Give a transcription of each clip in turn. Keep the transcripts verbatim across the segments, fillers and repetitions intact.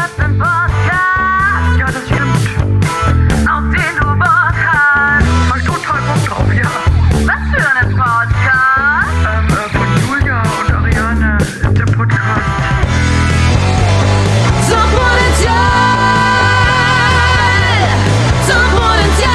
hörst einen Podcast. Ja, das stimmt. Auf den du Bock hast. Hab ich total Bock drauf, ja. Was für einen Podcast? Ähm, äh, von Julia und Ariane. Der Podcast. Suchtpotenzial, Suchtpotenzial,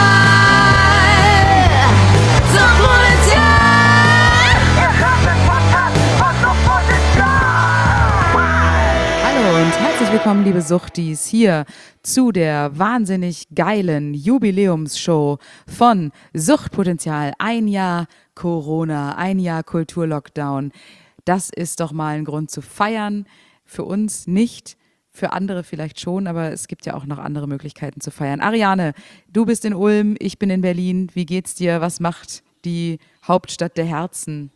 Suchtpotenzial. Ihr hört den Podcast von Suchtpotenzial. Hallo und herzlich willkommen, liebe Suchtis, hier zu der wahnsinnig geilen Jubiläumsshow von Suchtpotenzial. Ein Jahr Corona, ein Jahr Kulturlockdown. Das ist doch mal ein Grund zu feiern. Für uns nicht, für andere vielleicht schon, aber es gibt ja auch noch andere Möglichkeiten zu feiern. Ariane, du bist in Ulm, ich bin in Berlin. Wie geht's dir? Was macht die Hauptstadt der Herzen?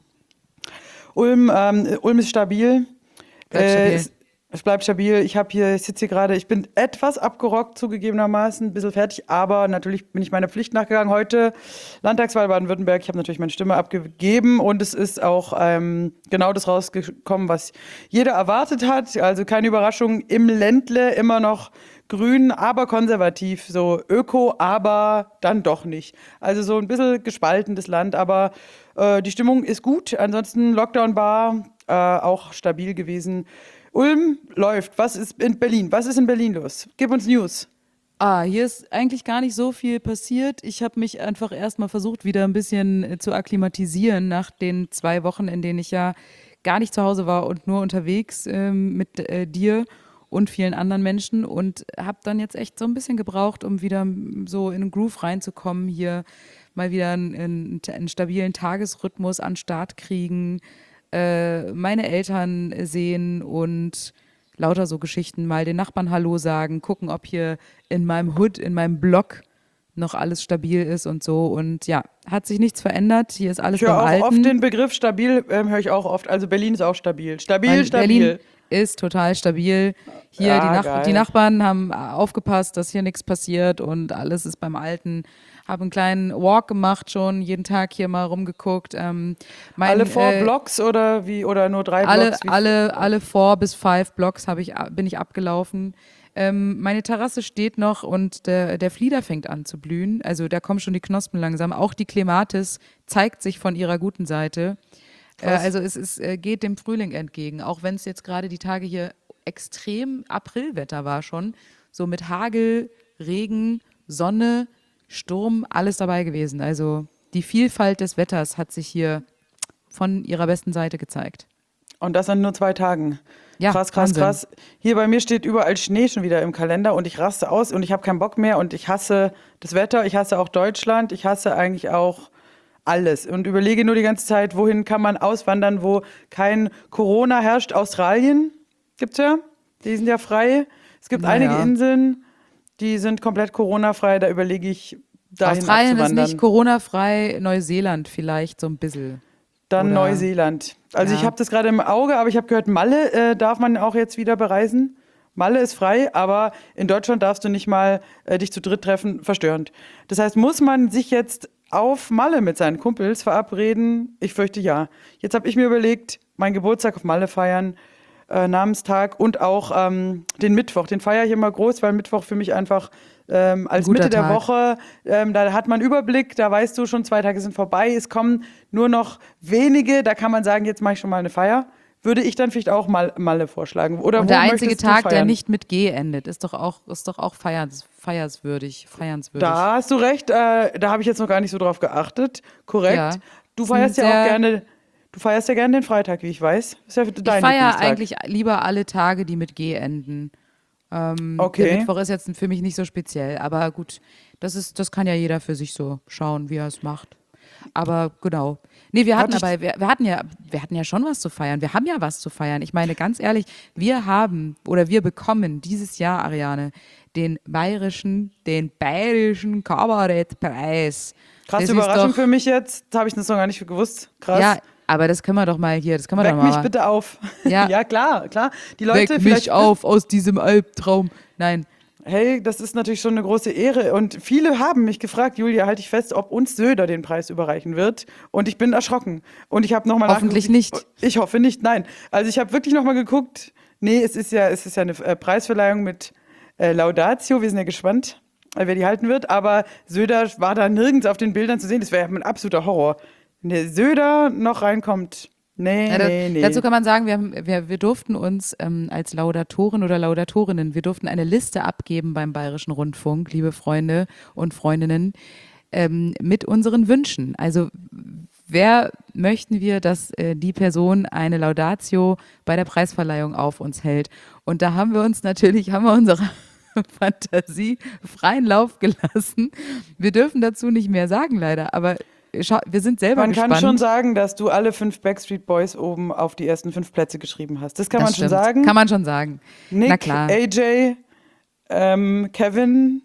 Ulm, ähm, Ulm ist stabil. Bleibt Äh, stabil. es, es bleibt stabil. Ich habe hier, ich sitze hier gerade, ich bin etwas abgerockt zugegebenermaßen, ein bisschen fertig, aber natürlich bin ich meiner Pflicht nachgegangen. Heute Landtagswahl Baden-Württemberg, ich habe natürlich meine Stimme abgegeben und es ist auch ähm, genau das rausgekommen, was jeder erwartet hat. Also keine Überraschung, im Ländle immer noch grün, aber konservativ, so öko, aber dann doch nicht. Also so ein bisschen gespaltenes Land, aber äh, die Stimmung ist gut. Ansonsten Lockdown war äh, auch stabil gewesen. Ulm läuft. Was ist in Berlin? Was ist in Berlin los? Gib uns News. Ah, hier ist eigentlich gar nicht so viel passiert. Ich habe mich einfach erstmal versucht, wieder ein bisschen äh, zu akklimatisieren nach den zwei Wochen, in denen ich ja gar nicht zu Hause war und nur unterwegs ähm, mit äh, dir und vielen anderen Menschen und habe dann jetzt echt so ein bisschen gebraucht, um wieder mm, so in den Groove reinzukommen, hier mal wieder einen, einen, einen stabilen Tagesrhythmus an den Start kriegen, äh, meine Eltern sehen und lauter so Geschichten, mal den Nachbarn Hallo sagen, gucken, ob hier in meinem Hood, in meinem Block noch alles stabil ist und so. Und ja, hat sich nichts verändert. Hier ist alles Ich höre beim auch Alten. oft den Begriff stabil, ähm, höre ich auch oft. Also Berlin ist auch stabil. Stabil, Weil stabil. Berlin ist total stabil. Hier Ja, die, Nach geil. die Nachbarn haben aufgepasst, dass hier nichts passiert und alles ist beim Alten. Habe einen kleinen Walk gemacht schon, jeden Tag hier mal rumgeguckt. Ähm, mein, Alle vier äh, Blocks oder wie oder nur drei alle, Blocks? Wie alle, alle four bis five Blocks habe ich, bin ich abgelaufen. Ähm, meine Terrasse steht noch und der, der Flieder fängt an zu blühen. Also da kommen schon die Knospen langsam. Auch die Klematis zeigt sich von ihrer guten Seite. Äh, Krass. also es ist, äh, geht dem Frühling entgegen. Auch wenn es jetzt gerade die Tage hier extrem Aprilwetter war schon. So mit Hagel, Regen, Sonne, Sturm, alles dabei gewesen. Also die Vielfalt des Wetters hat sich hier von ihrer besten Seite gezeigt. Und das an nur zwei Tagen. Ja, krass, krass, Wahnsinn. krass. Hier bei mir steht überall Schnee schon wieder im Kalender und ich raste aus und ich habe keinen Bock mehr und ich hasse das Wetter, ich hasse auch Deutschland, ich hasse eigentlich auch alles und überlege nur die ganze Zeit, wohin kann man auswandern, wo kein Corona herrscht. Australien gibt's ja, die sind ja frei. Es gibt Naja. einige Inseln, die sind komplett Corona-frei, da überlege ich, dahin Australien ist abzuwandern. nicht Corona-frei, Neuseeland vielleicht so ein bisschen. Dann Oder- Neuseeland. Also Ja. ich habe das gerade im Auge, aber ich habe gehört, Malle äh, darf man auch jetzt wieder bereisen. Malle ist frei, aber in Deutschland darfst du nicht mal äh, dich zu dritt treffen, verstörend. Das heißt, muss man sich jetzt auf Malle mit seinen Kumpels verabreden? Ich fürchte ja. Jetzt habe ich mir überlegt, meinen Geburtstag auf Malle feiern, äh, Namenstag und auch ähm, den Mittwoch. Den feiere ich immer groß, weil Mittwoch für mich einfach ähm, als Guter Mitte der Tag. Woche, ähm, da hat man Überblick, da weißt du schon, zwei Tage sind vorbei, es kommen nur noch wenige, da kann man sagen, jetzt mache ich schon mal eine Feier. Würde ich dann vielleicht auch mal Malle vorschlagen. Oder Und wo der einzige möchtest du Tag, der feiern? nicht mit G endet, ist doch auch, ist doch auch feierns, feierswürdig, feiernswürdig. Da hast du recht, äh, da habe ich jetzt noch gar nicht so drauf geachtet. Korrekt. Ja. Du Ist ein feierst ja sehr- auch gerne, du feierst ja gerne den Freitag, wie ich weiß. Ist ja dein Ich feiere Lieblingstag. eigentlich lieber alle Tage, die mit G enden. Ähm, Okay. Der Mittwoch ist jetzt für mich nicht so speziell, aber gut, das ist, das kann ja jeder für sich so schauen, wie er es macht. Aber genau. Nee, wir hatten Hatte ich- aber, wir, wir hatten ja, wir hatten ja schon was zu feiern. Wir haben ja was zu feiern. Ich meine, ganz ehrlich, wir haben oder wir bekommen dieses Jahr, Ariane, den bayerischen, den bayerischen Kabarettpreis. Krasse Das ist Überraschung doch- für mich jetzt. Das habe ich das noch gar nicht gewusst. Krass. Ja, aber das können wir doch mal hier, das können wir Weck doch mal. mich bitte auf. Ja. Ja, klar, klar. Die Leute Weck vielleicht mich auf aus diesem Albtraum. Nein, Hey, das ist natürlich schon eine große Ehre. Und viele haben mich gefragt, Julia, halte ich fest, ob uns Söder den Preis überreichen wird. Und ich bin erschrocken. Und ich habe nochmal Hoffentlich nicht. Ich hoffe nicht, nein. Also ich habe wirklich nochmal geguckt, Nee, es ist ja, es ist ja eine äh, Preisverleihung mit äh, Laudatio. Wir sind ja gespannt, äh, wer die halten wird. Aber Söder war da nirgends auf den Bildern zu sehen. Das wäre ja ein absoluter Horror. Wenn der Söder noch reinkommt. Nee, Ja, da, nee, nee. Dazu kann man sagen, wir, haben, wir, wir durften uns ähm, als Laudatoren oder Laudatorinnen, wir durften eine Liste abgeben beim Bayerischen Rundfunk, liebe Freunde und Freundinnen, ähm, mit unseren Wünschen. Also wer möchten wir, dass äh, die Person eine Laudatio bei der Preisverleihung auf uns hält? Und da haben wir uns natürlich, haben wir unsere Fantasie freien Lauf gelassen. Wir dürfen dazu nicht mehr sagen, leider, aber schau, wir sind selber Man gespannt. kann schon sagen, dass du alle fünf Backstreet Boys oben auf die ersten fünf Plätze geschrieben hast. Das kann Das man stimmt. schon sagen. Kann man schon sagen. Nick, Na klar. A J, ähm, Kevin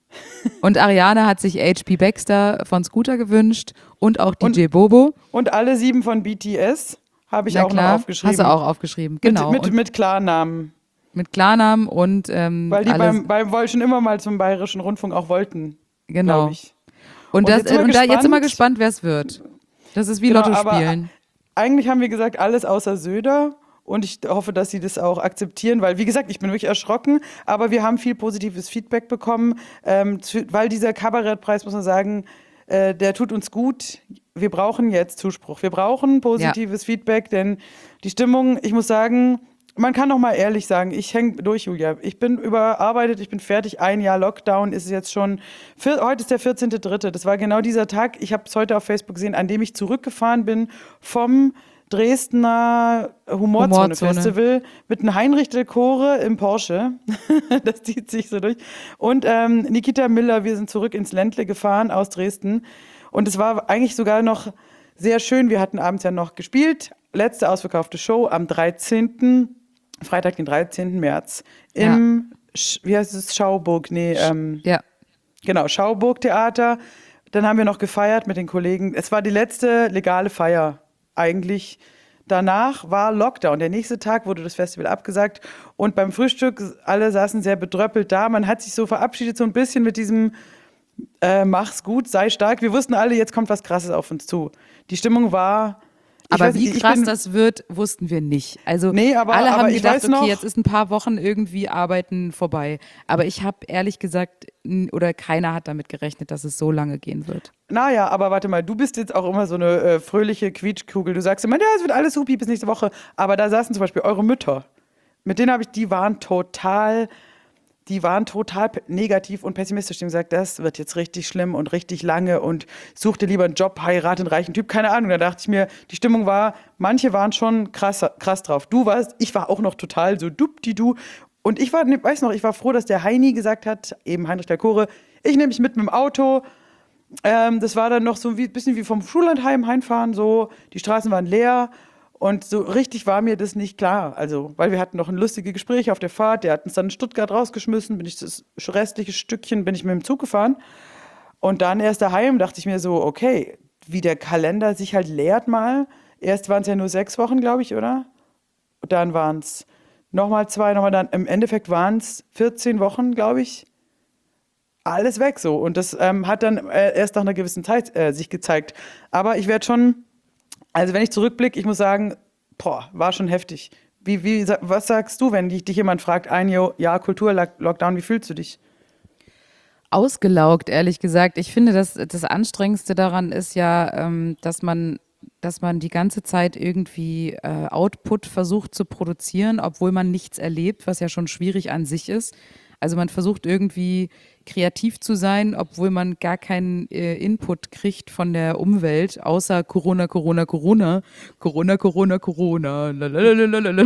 Und Ariane hat sich H P Baxter von Scooter gewünscht und auch D J Und- Bobo. und alle sieben von B T S habe ich Na auch klar, noch aufgeschrieben. hast du auch aufgeschrieben. Genau. Mit, mit, und mit Klarnamen. mit Klarnamen und ähm, Weil die alles. beim, beim woll- schon immer mal zum Bayerischen Rundfunk auch wollten, Genau. glaube ich. Und, Und das, jetzt sind wir und da, jetzt sind wir gespannt. gespannt, wer es wird. Das ist wie Genau, Lotto aber spielen. Eigentlich haben wir gesagt, alles außer Söder. Und ich hoffe, dass sie das auch akzeptieren, weil, wie gesagt, ich bin wirklich erschrocken, aber wir haben viel positives Feedback bekommen, ähm, zu, weil dieser Kabarettpreis, muss man sagen, äh, der tut uns gut. Wir brauchen jetzt Zuspruch. Wir brauchen positives Feedback, denn die Stimmung, ich muss sagen, man kann doch mal ehrlich sagen, ich hänge durch, Julia. Ich bin überarbeitet, ich bin fertig. Ein Jahr Lockdown ist es jetzt schon. Vier, heute ist der vierzehnte dritte Das war genau dieser Tag, ich habe es heute auf Facebook gesehen, an dem ich zurückgefahren bin vom Dresdner Humorzone-Festival mit einem Heinrich del Core im Porsche. Das zieht sich so durch. Und ähm, Nikita Miller, wir sind zurück ins Ländle gefahren aus Dresden. Und es war eigentlich sogar noch sehr schön. Wir hatten abends ja noch gespielt. Letzte ausverkaufte Show am dreizehnten Freitag, den dreizehnten März im, Sch- wie heißt es, Schauburg, nee, ähm, Ja. genau, Schauburg-Theater. Dann haben wir noch gefeiert mit den Kollegen. Es war die letzte legale Feier eigentlich. Danach war Lockdown. Der nächste Tag wurde das Festival abgesagt und beim Frühstück, alle saßen sehr bedröppelt da. Man hat sich so verabschiedet, so ein bisschen mit diesem äh, mach's gut, sei stark. Wir wussten alle, jetzt kommt was Krasses auf uns zu. Die Stimmung war... ich Aber weiß wie nicht, ich krass bin- das wird, wussten wir nicht. Also Nee, aber- alle aber haben ich gedacht, weiß noch- okay, jetzt ist ein paar Wochen irgendwie Arbeiten vorbei. Aber ich habe ehrlich gesagt, n- oder keiner hat damit gerechnet, dass es so lange gehen wird. Naja, aber warte mal, du bist jetzt auch immer so eine äh, fröhliche Quietschkugel. Du sagst immer, ja, es wird alles supi bis nächste Woche. Aber da saßen zum Beispiel eure Mütter. Mit denen habe ich, die waren total, die waren total pe- negativ und pessimistisch. Die haben gesagt, das wird jetzt richtig schlimm und richtig lange und such dir lieber einen Job, heirate einen reichen Typ, keine Ahnung. Da dachte ich mir, die Stimmung war, manche waren schon krass, krass drauf. Du warst, ich war auch noch total so dupdi-du. Und ich war, ne, weiß noch, ich war froh, dass der Heini gesagt hat, eben Heinrich der Kore, ich nehme mich mit mit dem Auto. Ähm, das war dann noch so ein bisschen wie vom Schullandheim heimfahren, so, die Straßen waren leer und so richtig war mir das nicht klar. Also, weil wir hatten noch ein lustiges Gespräch auf der Fahrt, der hat uns dann in Stuttgart rausgeschmissen, bin ich das restliche Stückchen, bin ich mit dem Zug gefahren und dann erst daheim dachte ich mir so, okay, wie der Kalender sich halt leert mal. Erst waren es ja nur sechs Wochen, glaube ich, oder? Und dann waren es nochmal zwei, nochmal dann, im Endeffekt waren es vierzehn Wochen, glaube ich. Alles weg so. Und das ähm, hat dann äh, erst nach einer gewissen Zeit äh, sich gezeigt. Aber ich werde schon, also wenn ich zurückblicke, ich muss sagen, boah, war schon heftig. Wie, wie, sa- was sagst du, wenn dich, dich jemand fragt, ein Jo- Jahr Kulturlockdown, wie fühlst du dich? Ausgelaugt, ehrlich gesagt. Ich finde, dass das Anstrengendste daran ist ja, ähm, dass man, dass man die ganze Zeit irgendwie äh, Output versucht zu produzieren, obwohl man nichts erlebt, was ja schon schwierig an sich ist. Also man versucht irgendwie kreativ zu sein, obwohl man gar keinen äh, Input kriegt von der Umwelt, außer Corona, Corona, Corona, Corona, Corona, Corona, lalalala.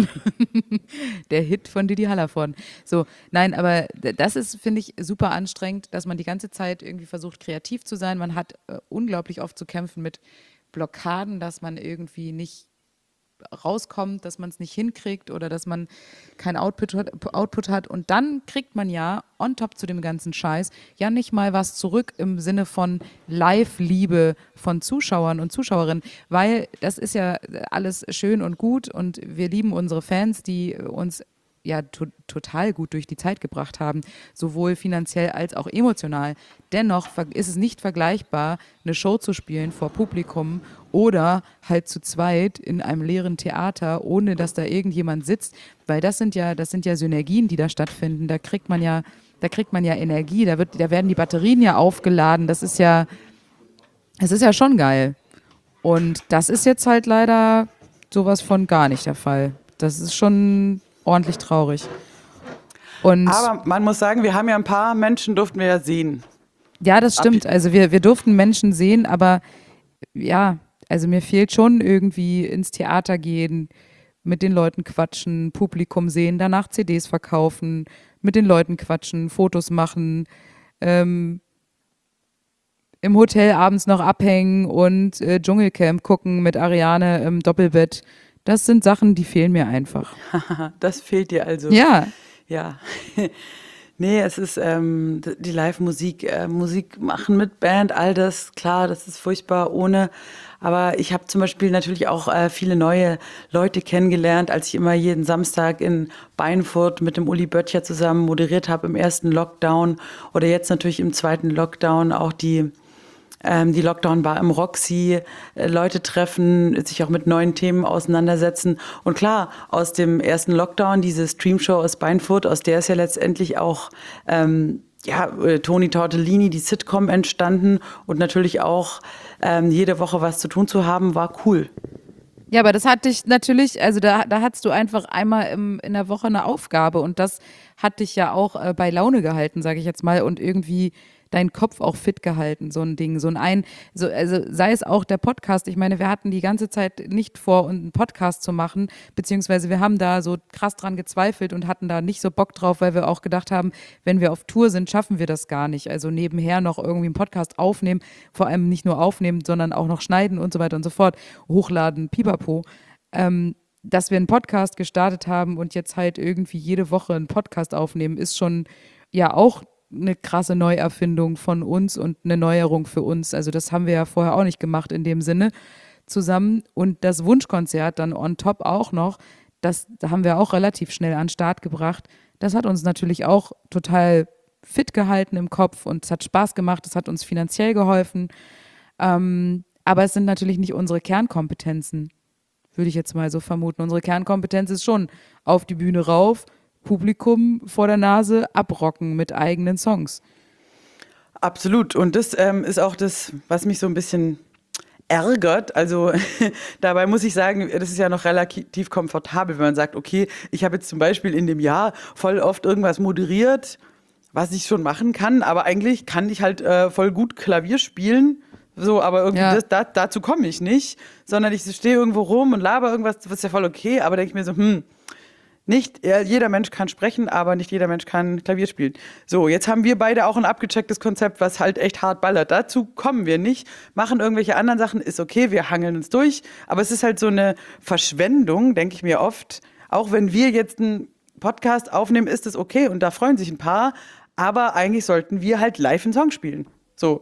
Der Hit von Didi Hallervorden. So, nein, aber d- das ist, finde ich, super anstrengend, dass man die ganze Zeit irgendwie versucht, kreativ zu sein. Man hat äh, unglaublich oft zu kämpfen mit Blockaden, dass man irgendwie nicht rauskommt, dass man es nicht hinkriegt oder dass man kein Output hat, Output hat. Und dann kriegt man ja on top zu dem ganzen Scheiß ja nicht mal was zurück im Sinne von Live-Liebe von Zuschauern und Zuschauerinnen, weil das ist ja alles schön und gut und wir lieben unsere Fans, die uns ja to- total gut durch die Zeit gebracht haben, sowohl finanziell als auch emotional. Dennoch ver- ist es nicht vergleichbar, eine Show zu spielen vor Publikum oder halt zu zweit in einem leeren Theater, ohne dass da irgendjemand sitzt, weil das sind ja, das sind ja Synergien, die da stattfinden. Da kriegt man ja, da kriegt man ja Energie, da wird, da werden die Batterien ja aufgeladen. Das ist ja, es ist ja schon geil. Und das ist jetzt halt leider sowas von gar nicht der Fall. Das ist schon ordentlich traurig. Und Aber man muss sagen, wir haben ja ein paar Menschen, durften wir ja sehen. ja, das stimmt. Also wir, wir durften Menschen sehen, aber ja, also mir fehlt schon irgendwie ins Theater gehen, mit den Leuten quatschen, Publikum sehen, danach C Ds verkaufen, mit den Leuten quatschen, Fotos machen, ähm, im Hotel abends noch abhängen und äh, Dschungelcamp gucken mit Ariane im Doppelbett. Das sind Sachen, die fehlen mir einfach. Das fehlt dir also. Ja, Ja. Nee, es ist ähm, d- die Live-Musik, äh, Musik machen mit Band, all das, klar, das ist furchtbar ohne. Aber ich habe zum Beispiel natürlich auch äh, viele neue Leute kennengelernt, als ich immer jeden Samstag in Beinfurt mit dem Uli Böttcher zusammen moderiert habe im ersten Lockdown oder jetzt natürlich im zweiten Lockdown auch die ähm, die Lockdown-Bar im Roxy, äh, Leute treffen, sich auch mit neuen Themen auseinandersetzen. Und klar, aus dem ersten Lockdown, diese Streamshow aus Beinfurt, aus der ist ja letztendlich auch ähm, ja, äh, Toni Tortellini, die Sitcom entstanden. Und natürlich auch ähm, jede Woche was zu tun zu haben, war cool. ja, aber das hat dich natürlich, also da, da hattest du einfach einmal im, in der Woche eine Aufgabe und das hat dich ja auch äh, bei Laune gehalten, sage ich jetzt mal, und irgendwie deinen Kopf auch fit gehalten, so ein Ding, so ein ein, so, also sei es auch der Podcast. Ich meine, wir hatten die ganze Zeit nicht vor, einen Podcast zu machen, beziehungsweise wir haben da so krass dran gezweifelt und hatten da nicht so Bock drauf, weil wir auch gedacht haben, wenn wir auf Tour sind, schaffen wir das gar nicht. Also nebenher noch irgendwie einen Podcast aufnehmen, vor allem nicht nur aufnehmen, sondern auch noch schneiden und so weiter und so fort, hochladen, pipapo. Ähm, dass wir einen Podcast gestartet haben und jetzt halt irgendwie jede Woche einen Podcast aufnehmen, ist schon ja auch eine krasse Neuerfindung von uns und eine Neuerung für uns. Also das haben wir ja vorher auch nicht gemacht in dem Sinne zusammen. Und das Wunschkonzert dann on top auch noch, das haben wir auch relativ schnell an den Start gebracht. Das hat uns natürlich auch total fit gehalten im Kopf und es hat Spaß gemacht, es hat uns finanziell geholfen. Ähm, aber es sind natürlich nicht unsere Kernkompetenzen, würde ich jetzt mal so vermuten. Unsere Kernkompetenz ist schon auf die Bühne rauf, Publikum vor der Nase abrocken mit eigenen Songs. Absolut. Und das ähm, ist auch das, was mich so ein bisschen ärgert. Also dabei muss ich sagen, das ist ja noch relativ komfortabel, wenn man sagt, okay, ich habe jetzt zum Beispiel in dem Jahr voll oft irgendwas moderiert, was ich schon machen kann, aber eigentlich kann ich halt äh, voll gut Klavier spielen. So, aber irgendwie Ja. das, da, dazu komme ich nicht, sondern ich stehe irgendwo rum und laber irgendwas, das ist ja voll okay, aber denke ich mir so, hm, nicht ja, jeder Mensch kann sprechen, aber nicht jeder Mensch kann Klavier spielen. So, jetzt haben wir beide auch ein abgechecktes Konzept, was halt echt hart ballert. Dazu kommen wir nicht, machen irgendwelche anderen Sachen, ist okay, wir hangeln uns durch, aber es ist halt so eine Verschwendung, denke ich mir oft. Auch wenn wir jetzt einen Podcast aufnehmen, ist es okay und da freuen sich ein paar, aber eigentlich sollten wir halt live einen Song spielen. So.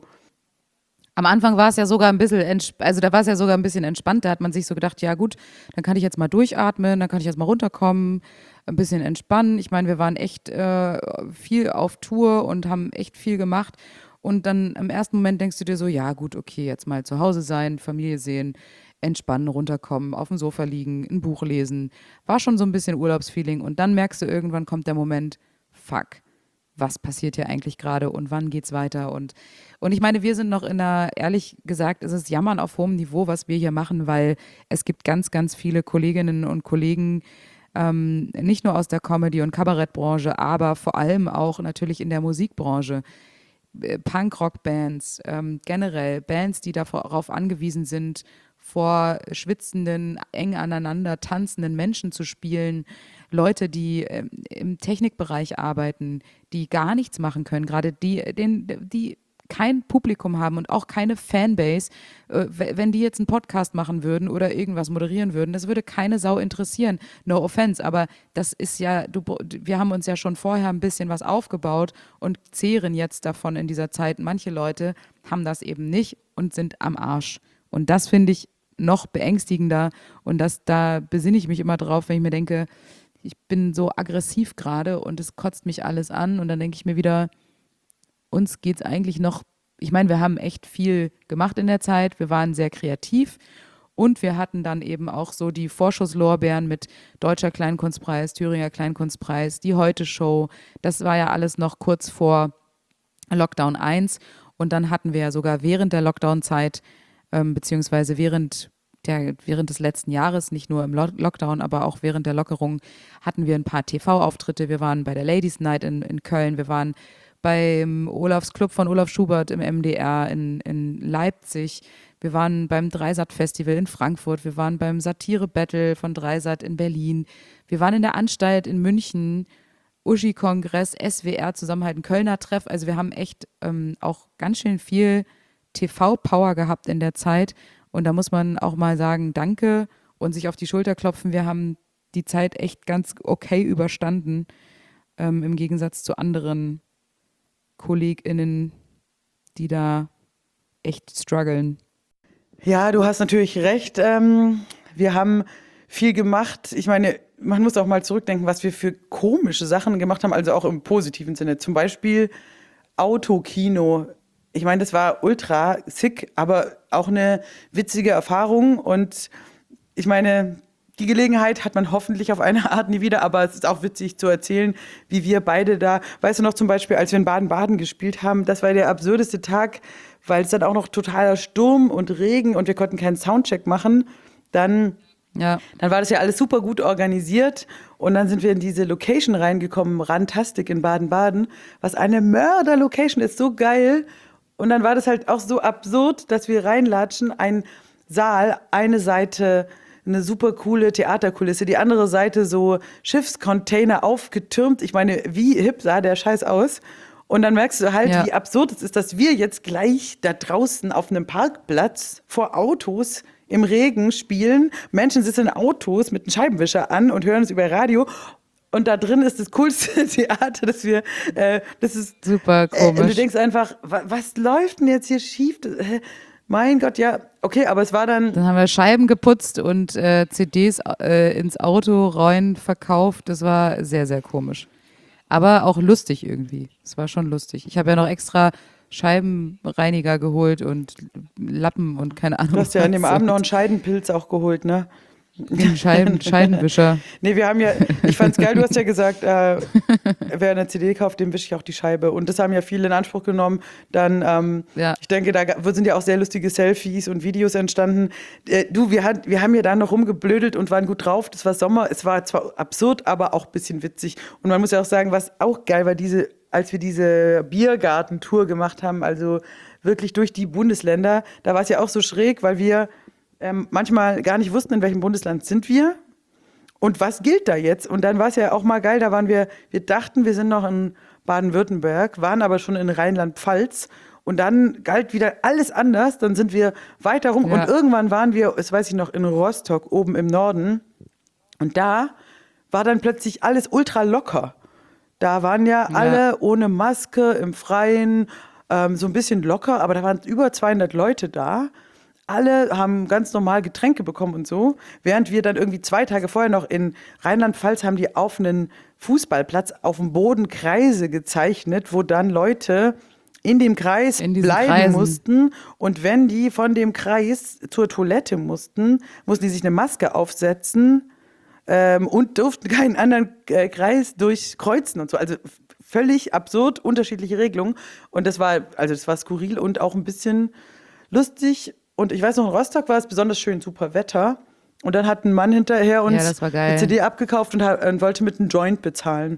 Am Anfang war es ja sogar ein bisschen, entsp- also da war es ja sogar ein bisschen entspannt. Da hat man sich so gedacht, ja gut, dann kann ich jetzt mal durchatmen, dann kann ich jetzt mal runterkommen, ein bisschen entspannen. Ich meine, wir waren echt äh, viel auf Tour und haben echt viel gemacht. Und dann im ersten Moment denkst du dir so, ja gut, okay, jetzt mal zu Hause sein, Familie sehen, entspannen, runterkommen, auf dem Sofa liegen, ein Buch lesen. War schon so ein bisschen Urlaubsfeeling. Und dann merkst du, irgendwann kommt der Moment, fuck, was passiert hier eigentlich gerade und wann geht's weiter? Und, und ich meine, wir sind noch in einer, ehrlich gesagt, es ist Jammern auf hohem Niveau, was wir hier machen, weil es gibt ganz, ganz viele Kolleginnen und Kollegen, ähm, nicht nur aus der Comedy- und Kabarettbranche, aber vor allem auch natürlich in der Musikbranche. äh, Punkrock-Bands, ähm, generell Bands, die darauf angewiesen sind, vor schwitzenden, eng aneinander tanzenden Menschen zu spielen, Leute, die ähm, im Technikbereich arbeiten, die gar nichts machen können, gerade die, den, die kein Publikum haben und auch keine Fanbase, äh, w- wenn die jetzt einen Podcast machen würden oder irgendwas moderieren würden, das würde keine Sau interessieren. No offense, aber das ist ja, du, wir haben uns ja schon vorher ein bisschen was aufgebaut und zehren jetzt davon in dieser Zeit. Manche Leute haben das eben nicht und sind am Arsch. Und das finde ich noch beängstigender und das, da besinne ich mich immer drauf, wenn ich mir denke, ich bin so aggressiv gerade und es kotzt mich alles an und dann denke ich mir wieder, uns geht es eigentlich noch, ich meine, wir haben echt viel gemacht in der Zeit, wir waren sehr kreativ und wir hatten dann eben auch so die Vorschusslorbeeren mit Deutscher Kleinkunstpreis, Thüringer Kleinkunstpreis, die Heute-Show, das war ja alles noch kurz vor Lockdown eins und dann hatten wir ja sogar während der Lockdown-Zeit, ähm, beziehungsweise während Der, während des letzten Jahres, nicht nur im Lo- Lockdown, aber auch während der Lockerung, hatten wir ein paar T V-Auftritte. Wir waren bei der Ladies Night in, in Köln, wir waren beim Olafs Club von Olaf Schubert im M D R in, in Leipzig, wir waren beim Dreisat-Festival in Frankfurt, wir waren beim Satire-Battle von Dreisat in Berlin, wir waren in der Anstalt in München, Uschi-Kongress, S W R Zusammenhalten, Kölner Treff. Also wir haben echt ähm, auch ganz schön viel T V-Power gehabt in der Zeit. Und da muss man auch mal sagen, danke und sich auf die Schulter klopfen. Wir haben die Zeit echt ganz okay überstanden, ähm, im Gegensatz zu anderen KollegInnen, die da echt strugglen. Ja, du hast natürlich recht. Ähm, wir haben viel gemacht. Ich meine, man muss auch mal zurückdenken, was wir für komische Sachen gemacht haben, also auch im positiven Sinne. Zum Beispiel Autokino. Ich meine, das war ultra sick, aber auch eine witzige Erfahrung. Und ich meine, die Gelegenheit hat man hoffentlich auf eine Art nie wieder, aber es ist auch witzig zu erzählen, wie wir beide da, weißt du noch zum Beispiel, als wir in Baden-Baden gespielt haben, das war der absurdeste Tag, weil es dann auch noch totaler Sturm und Regen und wir konnten keinen Soundcheck machen. Dann, Ja. dann war das ja alles super gut organisiert und dann sind wir in diese Location reingekommen, Rantastic in Baden-Baden, was eine Mörder-Location ist, so geil. Und dann war das halt auch so absurd, dass wir reinlatschen, ein Saal, eine Seite eine super coole Theaterkulisse, die andere Seite so Schiffscontainer aufgetürmt. Ich meine, wie hip sah der Scheiß aus? Und dann merkst du halt, Ja. wie absurd es ist, dass wir jetzt gleich da draußen auf einem Parkplatz vor Autos im Regen spielen. Menschen sitzen in Autos mit einem Scheibenwischer an und hören es über Radio. Und da drin ist das coolste Theater, das wir, äh, das ist Super Äh, und du komisch. denkst einfach, wa- was läuft denn jetzt hier schief? Das, äh, mein Gott, ja, okay, aber es war dann, Dann haben wir Scheiben geputzt und äh, C Ds äh, ins Auto rein verkauft. Das war sehr, sehr komisch. Aber auch lustig irgendwie. Es war schon lustig. Ich habe ja noch extra Scheibenreiniger geholt und Lappen und keine Ahnung. du hast ja an dem was. Abend noch einen Scheidenpilz auch geholt, ne? Den Scheiden, Scheidenwischer. Nee, wir haben ja, ich fand's geil, du hast ja gesagt, äh, wer eine C D kauft, dem wische ich auch die Scheibe. Und das haben ja viele in Anspruch genommen. Dann, ähm, Ja. ich denke, da ga- sind ja auch sehr lustige Selfies und Videos entstanden. Äh, du, wir, hat, wir haben ja da noch rumgeblödelt und waren gut drauf. Das war Sommer, es war zwar absurd, aber auch ein bisschen witzig. Und man muss ja auch sagen, was auch geil war, diese, als wir diese Biergartentour gemacht haben, also wirklich durch die Bundesländer, da war es ja auch so schräg, weil wir ähm, manchmal gar nicht wussten, in welchem Bundesland sind wir. Und was gilt da jetzt? Und dann war es ja auch mal geil, da waren wir, wir dachten, wir sind noch in Baden-Württemberg, waren aber schon in Rheinland-Pfalz. Und dann galt wieder alles anders. Dann sind wir weiter rum. Ja. Und irgendwann waren wir, das weiß ich noch, in Rostock, oben im Norden. Und da war dann plötzlich alles ultra locker. Da waren ja, Ja. alle ohne Maske, im Freien, ähm, so ein bisschen locker. Aber da waren über zweihundert Leute da. Alle haben ganz normal Getränke bekommen und so. Während wir dann irgendwie zwei Tage vorher noch in Rheinland-Pfalz haben die auf einen Fußballplatz auf dem Boden Kreise gezeichnet, wo dann Leute in dem Kreis In diesen bleiben Kreisen. mussten. Und wenn die von dem Kreis zur Toilette mussten, mussten die sich eine Maske aufsetzen ähm, und durften keinen anderen äh, Kreis durchkreuzen und so. Also f- völlig absurd, unterschiedliche Regelungen. Und das war, also das war skurril und auch ein bisschen lustig. Und ich weiß noch, in Rostock war es besonders schön, super Wetter. Und dann hat ein Mann hinterher uns das war geil. eine C D abgekauft und, hat, und wollte mit einem Joint bezahlen.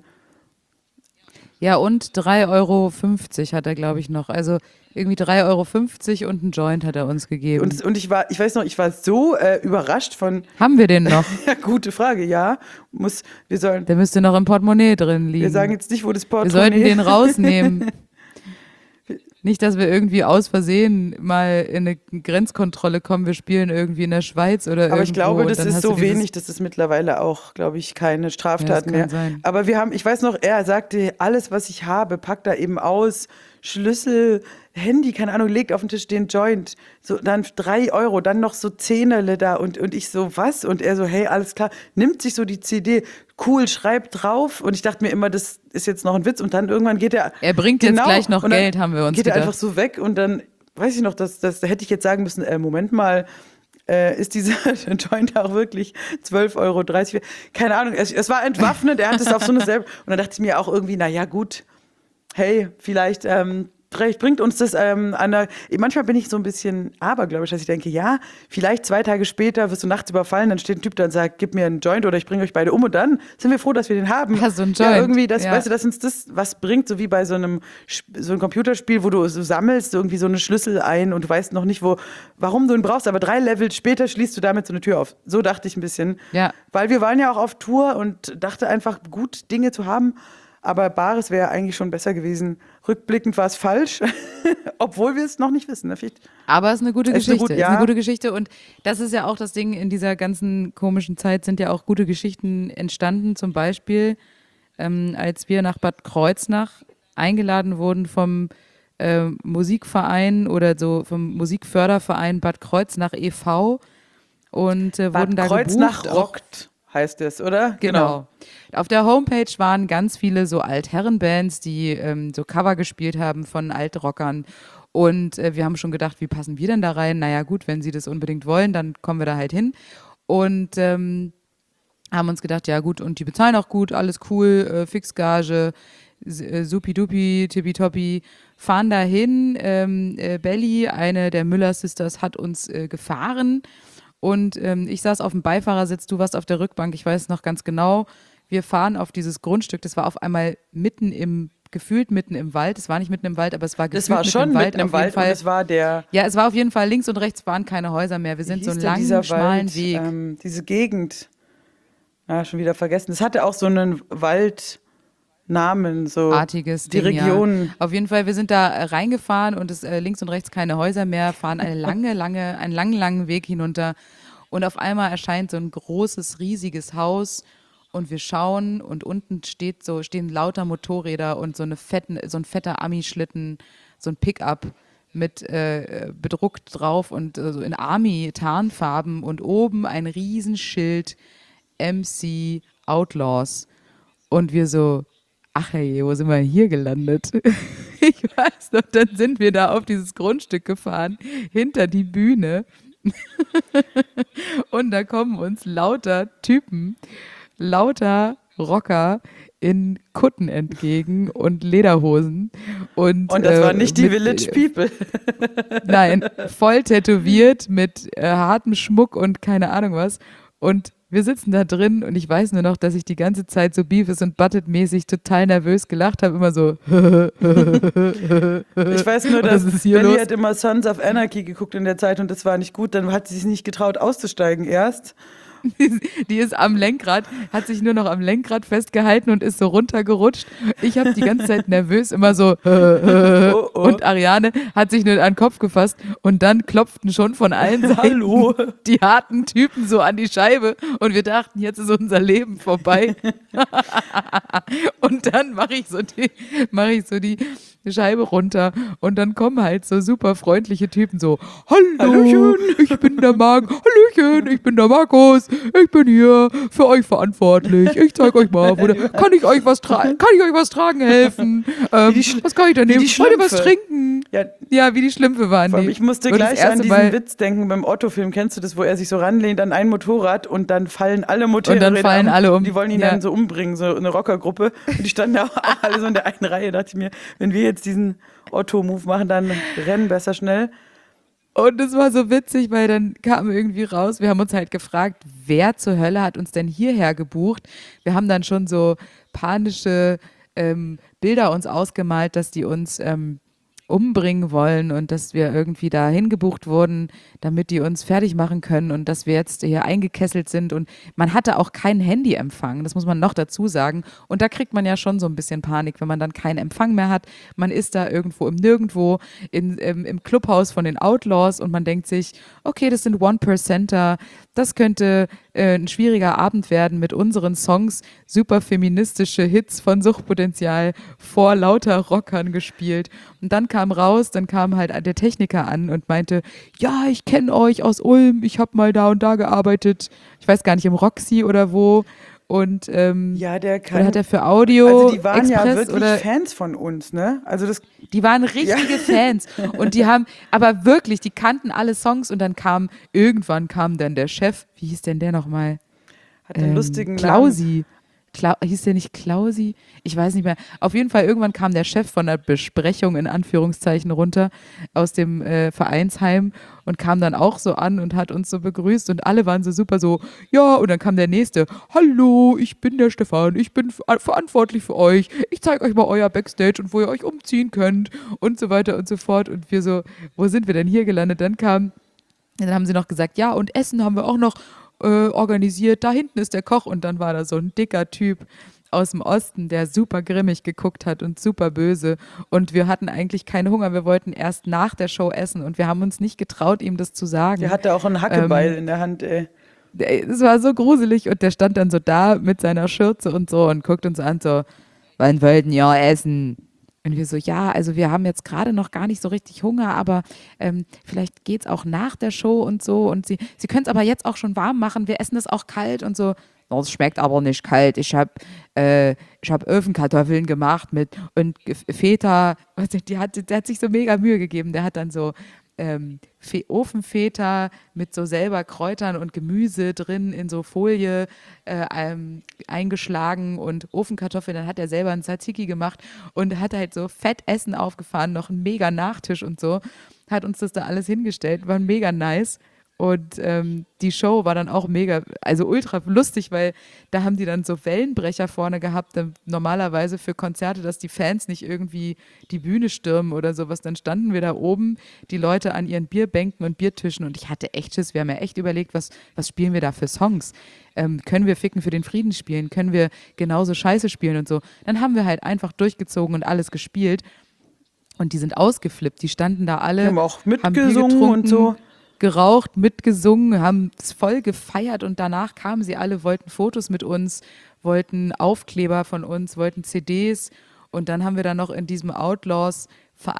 Ja, und drei Euro fünfzig hat er, glaube ich, noch. Also irgendwie drei Euro fünfzig und ein Joint hat er uns gegeben. Und, und ich war, ich weiß noch, ich war so äh, überrascht von, Haben wir den noch? ja, gute Frage, ja. Muss, wir sollen, Der müsste noch im Portemonnaie drin liegen. wir sagen jetzt nicht, wo das Wir Portemonnaie sollten den rausnehmen. Nicht, dass wir irgendwie aus Versehen mal in eine Grenzkontrolle kommen. Wir spielen irgendwie in der Schweiz oder irgendwo. Aber ich glaube, und das dann ist hast du so dieses- wenig, das ist mittlerweile auch, glaube ich, keine Straftat Ja, das kann mehr. sein. Aber wir haben, ich weiß noch, er sagte, alles, was ich habe, packt da eben aus, Schlüssel, Handy, keine Ahnung, legt auf den Tisch den Joint, so dann drei Euro, dann noch so Zehnerle da und, und ich so, was? Und er so, hey, alles klar, nimmt sich so die C D, cool, schreibt drauf und ich dachte mir immer, das ist jetzt noch ein Witz und dann irgendwann geht er. Er bringt jetzt gleich noch und dann Geld, haben wir uns geht er gedacht. einfach so weg und dann, weiß ich noch, das, das, da hätte ich jetzt sagen müssen, äh, Moment mal, äh, ist dieser Joint auch wirklich zwölf Euro dreißig? Keine Ahnung, es, es war entwaffnend, er hat es auf so eine selber. Und dann dachte ich mir auch irgendwie, naja, gut, hey, vielleicht, ähm, vielleicht bringt uns das ähm, an der. Manchmal bin ich so ein bisschen abergläubisch, dass ich denke, ja, vielleicht zwei Tage später wirst du nachts überfallen, dann steht ein Typ da und sagt, gib mir einen Joint oder ich bringe euch beide um und dann sind wir froh, dass wir den haben. Ja, so ein Ja, Joint. irgendwie, das, Ja. weißt du, dass uns das was bringt, so wie bei so einem, Sp- so einem Computerspiel, wo du so sammelst irgendwie so eine Schlüssel ein und du weißt noch nicht, wo, warum du ihn brauchst, aber drei Level später schließt du damit so eine Tür auf. So dachte ich ein bisschen. Ja. Weil wir waren ja auch auf Tour und dachte einfach, gut, Dinge zu haben. Aber Bares wäre eigentlich schon besser gewesen. Rückblickend war es falsch, obwohl wir es noch nicht wissen. Ne? Vielleicht- Aber es ist eine gute Es ist eine Geschichte. gut- Ist eine ja. gute Geschichte. Und das ist ja auch das Ding, in dieser ganzen komischen Zeit sind ja auch gute Geschichten entstanden. Zum Beispiel, ähm, als wir nach Bad Kreuznach eingeladen wurden vom äh, Musikverein oder so vom Musikförderverein Bad Kreuznach e V und äh, wurden Bad da Kreuznach gebucht. Auch- rockt, heißt es, oder? Genau. Auf der Homepage waren ganz viele so Altherrenbands, die ähm, so Cover gespielt haben von Altrockern. Und äh, wir haben schon gedacht, wie passen wir denn da rein? Naja, gut, wenn sie das unbedingt wollen, dann kommen wir da halt hin. Und ähm, haben uns gedacht, ja gut, und die bezahlen auch gut, alles cool, äh, Fixgage, s- äh, supi-dupi, tippitoppi, fahren dahin. Ähm, äh, Belly, eine der Müller-Sisters, hat uns äh, gefahren. Und ähm, ich saß auf dem Beifahrersitz, du warst auf der Rückbank, ich weiß noch ganz genau. Wir fahren auf dieses Grundstück, das war auf einmal mitten im, gefühlt mitten im Wald. Es war nicht mitten im Wald, aber es war Das gefühlt war mitten schon im Wald. mitten im auf jeden Wald und Fall. es war der. Ja, es war auf jeden Fall links und rechts waren keine Häuser mehr. Wir sind Wie so hieß einen denn langen, dieser schmalen Wald? Weg. Ähm, diese Gegend. Ah, schon wieder vergessen. Es hatte auch so einen Waldnamen, so Artiges die Ding, Region. Ja. Auf jeden Fall, wir sind da äh, reingefahren und es äh, links und rechts keine Häuser mehr, fahren eine lange, lange, einen langen, langen Weg hinunter und auf einmal erscheint so ein großes, riesiges Haus und wir schauen und unten steht so, stehen lauter Motorräder und so, eine fetten, so ein fetter Ami-Schlitten, so ein Pickup mit äh, bedruckt drauf und äh, so in Army-Tarnfarben und oben ein Riesenschild M C Outlaws. Und wir so, ach hey, wo sind wir hier gelandet? Ich weiß noch, dann sind wir da auf dieses Grundstück gefahren, hinter die Bühne. Und da kommen uns lauter Typen, lauter Rocker in Kutten entgegen und Lederhosen. Und, Und das äh, waren nicht die mit- Village People. Nein, voll tätowiert mit äh, hartem Schmuck und keine Ahnung was. Und wir sitzen da drin und ich weiß nur noch, dass ich die ganze Zeit so Beavis und Butthead-mäßig total nervös gelacht habe. Immer so. Ich weiß nur, Was dass ist hier Belly los? hat immer Sons of Anarchy geguckt in der Zeit und das war nicht gut. Dann hat sie sich nicht getraut auszusteigen erst. Die ist am Lenkrad, hat sich nur noch am Lenkrad festgehalten und ist so runtergerutscht. Ich habe die ganze Zeit nervös immer so Oh, oh. und Ariane hat sich nur an den Kopf gefasst und dann klopften schon von allen Seiten Hallo. die harten Typen so an die Scheibe und wir dachten, jetzt ist unser Leben vorbei. Und dann mache ich so die, mache ich so die Scheibe runter und dann kommen halt so super freundliche Typen so, hallo, Hallöchen. ich bin der Marc, hallöchen, ich bin der Markus, ich bin hier für euch verantwortlich, ich zeig euch mal, wo der, kann ich euch was tragen, kann ich euch was tragen helfen, ähm, Wie die Schl- was kann ich da wie nehmen, die wollt ihr was Schlümpfe. trinken? Ja, Ja, wie die Schlümpfe waren vor allem, die. ich musste Und das gleich an erste diesen Mal- Witz denken beim Otto-Film. Kennst du das, wo er sich so ranlehnt an ein Motorrad und dann fallen alle Motorräder Und dann fallen um. alle um. Die wollen ihn Ja. dann so umbringen, so eine Rockergruppe. Und die standen auch alle so in der einen Reihe. Da dachte ich mir, wenn wir jetzt diesen Otto-Move machen, dann rennen besser schnell. Und es war so witzig, weil dann kam irgendwie raus, wir haben uns halt gefragt, wer zur Hölle hat uns denn hierher gebucht? Wir haben dann schon so panische ähm, Bilder uns ausgemalt, dass die uns ähm, umbringen wollen und dass wir irgendwie da hingebucht wurden, damit die uns fertig machen können und dass wir jetzt hier eingekesselt sind. Und man hatte auch keinen Handyempfang, das muss man noch dazu sagen. Und da kriegt man ja schon so ein bisschen Panik, wenn man dann keinen Empfang mehr hat. Man ist da irgendwo im Nirgendwo in, im, im Clubhaus von den Outlaws und man denkt sich, okay, das sind One-Percenter, das könnte äh, ein schwieriger Abend werden mit unseren Songs, super feministische Hits von Suchtpotenzial vor lauter Rockern gespielt. Und dann kam raus, dann kam halt der Techniker an und meinte, ja, ich kenne euch aus Ulm, ich habe mal da und da gearbeitet, ich weiß gar nicht, im Roxy oder wo. Und ähm, Ja, der kann. oder hat er für Audio Also die waren ja Express wirklich oder Fans von uns, ne? Also das. die waren richtige Fans und die haben, aber wirklich, die kannten alle Songs und dann kam, irgendwann kam dann der Chef, wie hieß denn der nochmal? Hat einen lustigen Namen. Klausi. Kla hieß der nicht Klausi? Ich weiß nicht mehr. Auf jeden Fall, irgendwann kam der Chef von der Besprechung in Anführungszeichen runter aus dem äh, Vereinsheim und kam dann auch so an und hat uns so begrüßt und alle waren so super so, ja, und dann kam der Nächste, hallo, ich bin der Stefan, ich bin ver verantwortlich für euch, ich zeige euch mal euer Backstage und wo ihr euch umziehen könnt und so weiter und so fort und wir so, wo sind wir denn hier gelandet? Dann kam, dann haben sie noch gesagt, ja, und Essen haben wir auch noch Äh, organisiert, da hinten ist der Koch und dann war da so ein dicker Typ aus dem Osten, der super grimmig geguckt hat und super böse und wir hatten eigentlich keinen Hunger, wir wollten erst nach der Show essen und wir haben uns nicht getraut, ihm das zu sagen. Der hatte auch einen Hackebeil ähm, in der Hand, ey. Es war so gruselig und der stand dann so da mit seiner Schürze und so und guckt uns an so, wann wollten ihr essen? Und wir so, ja, also wir haben jetzt gerade noch gar nicht so richtig Hunger, aber ähm, vielleicht geht es auch nach der Show und so. Und sie, sie können es aber jetzt auch schon warm machen, wir essen es auch kalt und so. Das schmeckt aber nicht kalt. Ich habe äh, ich hab Ofenkartoffeln gemacht mit und Feta, die hat, der hat sich so mega Mühe gegeben. Der hat dann so ähm, Ofenfeta mit so selber Kräutern und Gemüse drin in so Folie äh, ähm, eingeschlagen und Ofenkartoffeln. Dann hat er selber einen Tzatziki gemacht und hat halt so Fettessen aufgefahren, noch einen mega Nachtisch und so. Hat uns das da alles hingestellt, war mega nice. Und ähm, die Show war dann auch mega, also ultra lustig, weil da haben die dann so Wellenbrecher vorne gehabt, dann normalerweise für Konzerte, dass die Fans nicht irgendwie die Bühne stürmen oder sowas. Dann standen wir da oben, die Leute an ihren Bierbänken und Biertischen und ich hatte echt Schiss. Wir haben ja echt überlegt, was, was spielen wir da für Songs? Ähm, können wir Ficken für den Frieden spielen? Können wir genauso Scheiße spielen und so? Dann haben wir halt einfach durchgezogen und alles gespielt und die sind ausgeflippt. Die standen da alle, Die haben auch haben Bier mitgesungen getrunken, und so. geraucht, mitgesungen, haben es voll gefeiert und danach kamen sie alle, wollten Fotos mit uns, wollten Aufkleber von uns, wollten C Ds und dann haben wir dann noch in diesem Outlaws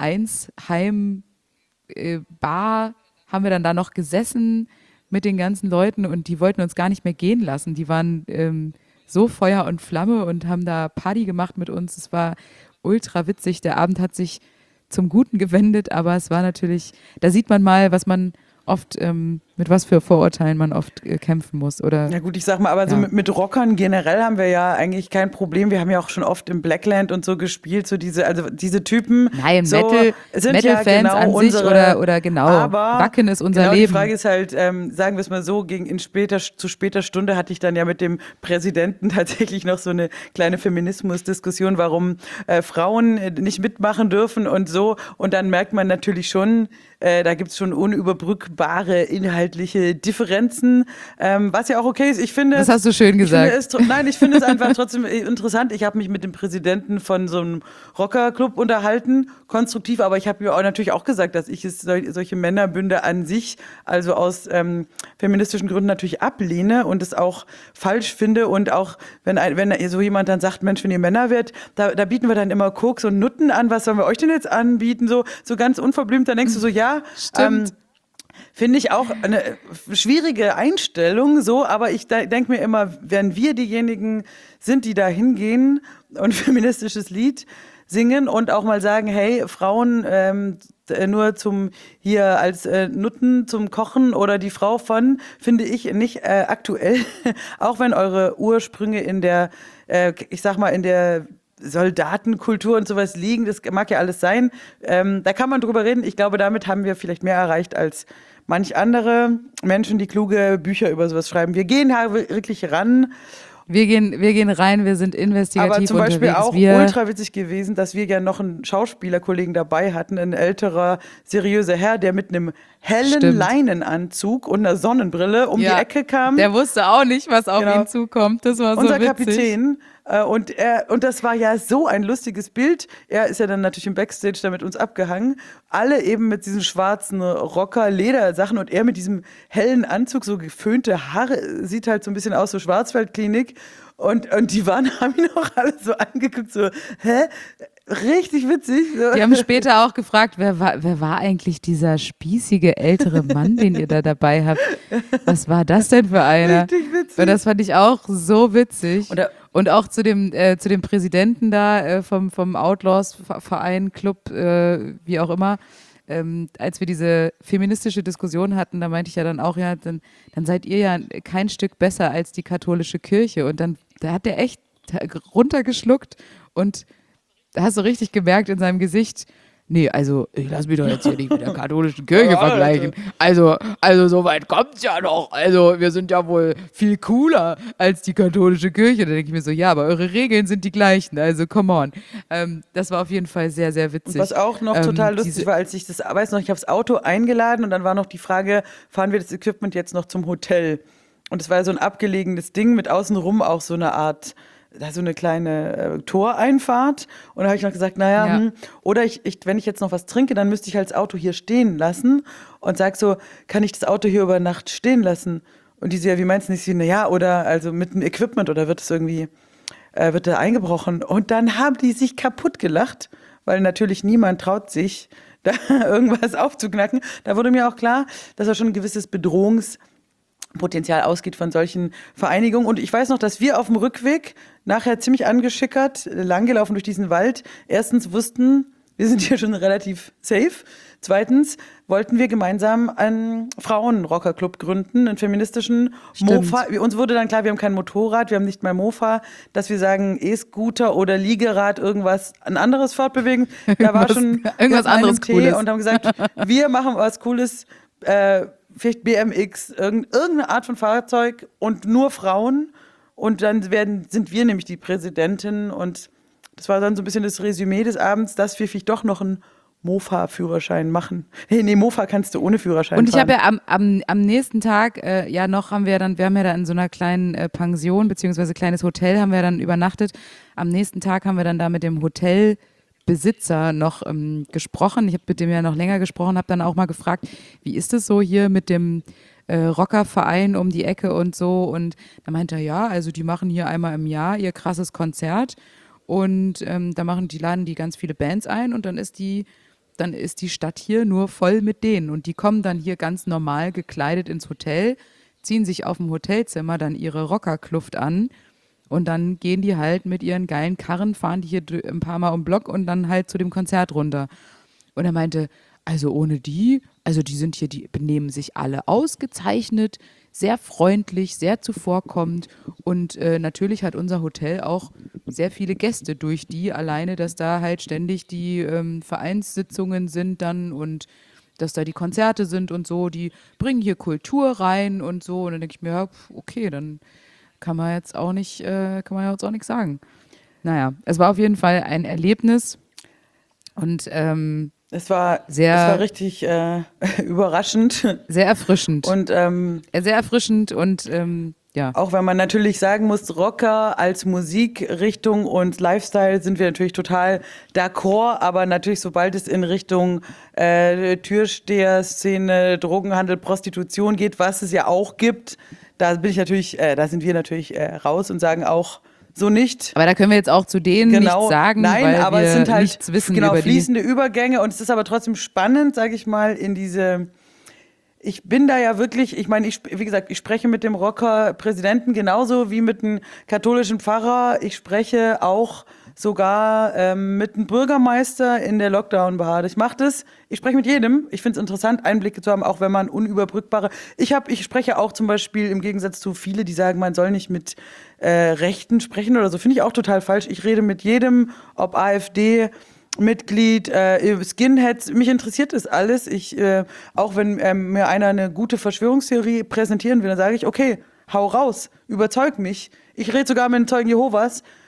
Vereinsheim äh, Bar, haben wir dann da noch gesessen mit den ganzen Leuten und die wollten uns gar nicht mehr gehen lassen. Die waren ähm, so Feuer und Flamme und haben da Party gemacht mit uns. Es war ultra witzig. Der Abend hat sich zum Guten gewendet, aber es war natürlich, da sieht man mal, was man oft, ähm, mit was für Vorurteilen man oft äh, kämpfen muss. Oder, Ja gut, ich sag mal, aber so Ja. mit, mit Rockern generell haben wir ja eigentlich kein Problem. Wir haben ja auch schon oft im Blackland und so gespielt, so diese, also diese Typen. Nein, so, Metal, sind Metal-Fans ja genau an sich unsere, oder, oder genau, aber Wacken ist unser genau, Leben. Die Frage ist halt, ähm, sagen wir es mal so, gegen in später, zu später Stunde hatte ich dann ja mit dem Präsidenten tatsächlich noch so eine kleine Feminismus-Diskussion, warum äh, Frauen äh, nicht mitmachen dürfen und so. Und dann merkt man natürlich schon, äh, da gibt es schon unüberbrückbare inhaltliche Differenzen, ähm, was ja auch okay ist. Ich finde, Das hast du schön ich gesagt. Finde es, tr- nein, ich finde es einfach trotzdem interessant. Ich habe mich mit dem Präsidenten von so einem Rockerclub unterhalten, konstruktiv, aber ich habe mir auch natürlich auch gesagt, dass ich es sol solche Männerbünde an sich, also aus ähm, feministischen Gründen natürlich ablehne und es auch falsch finde und auch, wenn, ein, wenn so jemand dann sagt, Mensch, wenn ihr Männer werdet, da, da bieten wir dann immer Koks und Nutten an, was sollen wir euch denn jetzt anbieten? So, so ganz unverblümt, dann denkst du so, ja, Stimmt. ähm, finde ich auch eine schwierige Einstellung, so, aber ich de denke mir immer, wenn wir diejenigen sind, die da hingehen und ein feministisches Lied singen und auch mal sagen, hey, Frauen ähm, nur zum hier als äh, Nutten zum Kochen oder die Frau von, finde ich nicht äh, aktuell, auch wenn eure Ursprünge in der, äh, ich sag mal, in der Soldatenkultur und sowas liegen, das mag ja alles sein. Ähm, da kann man drüber reden. Ich glaube, damit haben wir vielleicht mehr erreicht als manch andere Menschen, die kluge Bücher über sowas schreiben. Wir gehen da wirklich ran. Wir gehen, wir gehen rein, wir sind investigativ Aber zum Beispiel unterwegs. auch wir, ultra witzig gewesen, dass wir ja noch einen Schauspielerkollegen dabei hatten, ein älterer, seriöser Herr, der mit einem hellen Stimmt. Leinenanzug und einer Sonnenbrille um ja, die Ecke kam. Der wusste auch nicht, was auf Genau. ihn zukommt. Das war so Unser witzig. Kapitän. Äh, und, er, und das war ja so ein lustiges Bild. Er ist ja dann natürlich im Backstage da mit uns abgehangen. Alle eben mit diesen schwarzen Rocker-Ledersachen und er mit diesem hellen Anzug, so geföhnte Haare, sieht halt so ein bisschen aus, so Schwarzwaldklinik. Und, und die waren, haben ihn auch alle so angeguckt, so, hä? Richtig witzig. So. Die haben später auch gefragt, wer war, wer war eigentlich dieser spießige ältere Mann, den ihr da dabei habt? Was war das denn für einer? Richtig witzig. Und das fand ich auch so witzig. Und, er, Und auch zu dem, äh, zu dem Präsidenten da äh, vom, vom Outlaws-Verein, Club, äh, wie auch immer, ähm, als wir diese feministische Diskussion hatten, da meinte ich ja dann auch, ja, dann, dann seid ihr ja kein Stück besser als die katholische Kirche. Und dann da hat der echt runtergeschluckt und da hast du richtig gemerkt in seinem Gesicht, nee, also ich lass mich doch jetzt hier nicht mit der katholischen Kirche Ja, vergleichen. Also, also so weit kommt's ja noch. Also wir sind ja wohl viel cooler als die katholische Kirche. Da denke ich mir so, ja, aber eure Regeln sind die gleichen. Also come on. Ähm, das war auf jeden Fall sehr, sehr witzig. Was auch noch ähm, total lustig diese, war, als ich das, weiß noch, ich habe das Auto eingeladen und dann war noch die Frage, fahren wir das Equipment jetzt noch zum Hotel? Und es war so ein abgelegenes Ding mit außenrum auch so eine Art, da so eine kleine äh, Toreinfahrt. Und da habe ich noch gesagt, naja, Ja. hm, oder ich, ich, wenn ich jetzt noch was trinke, dann müsste ich halt das Auto hier stehen lassen und sag so, kann ich das Auto hier über Nacht stehen lassen? Und die so, ja, wie meinst du nicht? Naja, oder also mit dem Equipment oder wird es irgendwie, äh, wird da eingebrochen? Und dann haben die sich kaputt gelacht, weil natürlich niemand traut sich, da irgendwas aufzuknacken. Da wurde mir auch klar, dass da schon ein gewisses Bedrohungs- Potenzial ausgeht von solchen Vereinigungen. Und ich weiß noch, dass wir auf dem Rückweg nachher ziemlich angeschickert, langgelaufen durch diesen Wald, erstens wussten, wir sind hier schon relativ safe. Zweitens wollten wir gemeinsam einen Frauenrockerclub gründen, einen feministischen Stimmt. Mofa. Uns wurde dann klar, wir haben kein Motorrad, wir haben nicht mal Mofa, dass wir sagen E-Scooter oder Liegerad, irgendwas, ein anderes Fortbewegen. Da war Irgendwas- schon irgendwas wir hatten anderes einen Tee Cooles. und haben gesagt, wir machen was Cooles, äh, vielleicht B M X, irgend- irgendeine Art von Fahrzeug und nur Frauen. Und dann werden, sind wir nämlich die Präsidentin. Und das war dann so ein bisschen das Resümee des Abends, dass wir vielleicht doch noch einen Mofa-Führerschein machen. Hey, nee, Mofa kannst du ohne Führerschein Und ich fahren. habe ja am, am, am nächsten Tag, äh, ja noch haben wir dann, wir haben ja da in so einer kleinen äh, Pension, beziehungsweise kleines Hotel haben wir dann übernachtet. Am nächsten Tag haben wir dann da mit dem Hotelbesitzer noch ähm, gesprochen. Ich habe mit dem ja noch länger gesprochen, habe dann auch mal gefragt, wie ist es so hier mit dem äh, Rockerverein um die Ecke und so. Und da meinte er, ja, also die machen hier einmal im Jahr ihr krasses Konzert und ähm, da machen die, laden die ganz viele Bands ein und dann ist die dann ist die Stadt hier nur voll mit denen. Und die kommen dann hier ganz normal gekleidet ins Hotel, ziehen sich auf dem Hotelzimmer dann ihre Rockerkluft an und dann gehen die halt mit ihren geilen Karren, fahren die hier dr- ein paar Mal um den Block und dann halt zu dem Konzert runter. Und er meinte, also ohne die, also die sind hier, die benehmen sich alle ausgezeichnet, sehr freundlich, sehr zuvorkommend und äh, natürlich hat unser Hotel auch sehr viele Gäste durch die alleine, dass da halt ständig die ähm, Vereinssitzungen sind dann und dass da die Konzerte sind und so, die bringen hier Kultur rein und so und dann denke ich mir, ja, pf, okay, dann kann man jetzt auch nicht, äh, kann man ja jetzt auch nichts sagen. Naja, es war auf jeden Fall ein Erlebnis und ähm, Es war, Sehr- es war richtig äh, überraschend. sehr erfrischend. Und ähm, Äh, sehr erfrischend und ähm, ja. auch wenn man natürlich sagen muss, Rocker als Musikrichtung und Lifestyle sind wir natürlich total d'accord, aber natürlich sobald es in Richtung äh, Türsteher-Szene, Drogenhandel, Prostitution geht, was es ja auch gibt, da bin ich natürlich, äh, da sind wir natürlich äh, raus und sagen auch so nicht. Aber da können wir jetzt auch zu denen Genau, nichts sagen, nein, weil aber wir es sind halt nichts wissen genau über die. fließende Übergänge und es ist aber trotzdem spannend, sage ich mal, in diese. Ich bin da ja wirklich, ich meine, ich, wie gesagt, ich spreche mit dem Rocker-Präsidenten genauso wie mit einem katholischen Pfarrer. Ich spreche auch sogar ähm, mit einem Bürgermeister in der Lockdown-Behörde. Ich mache das, ich spreche mit jedem. Ich finde es interessant, Einblicke zu haben, auch wenn man unüberbrückbare. Ich habe, ich spreche auch zum Beispiel im Gegensatz zu viele, die sagen, man soll nicht mit äh, Rechten sprechen oder so, finde ich auch total falsch. Ich rede mit jedem, ob AfD, Mitglied, äh, Skinheads, mich interessiert das alles. Ich, äh, auch wenn ähm, mir einer eine gute Verschwörungstheorie präsentieren will, dann sage ich, okay, hau raus, überzeug mich. Ich rede sogar mit den Zeugen Jehovas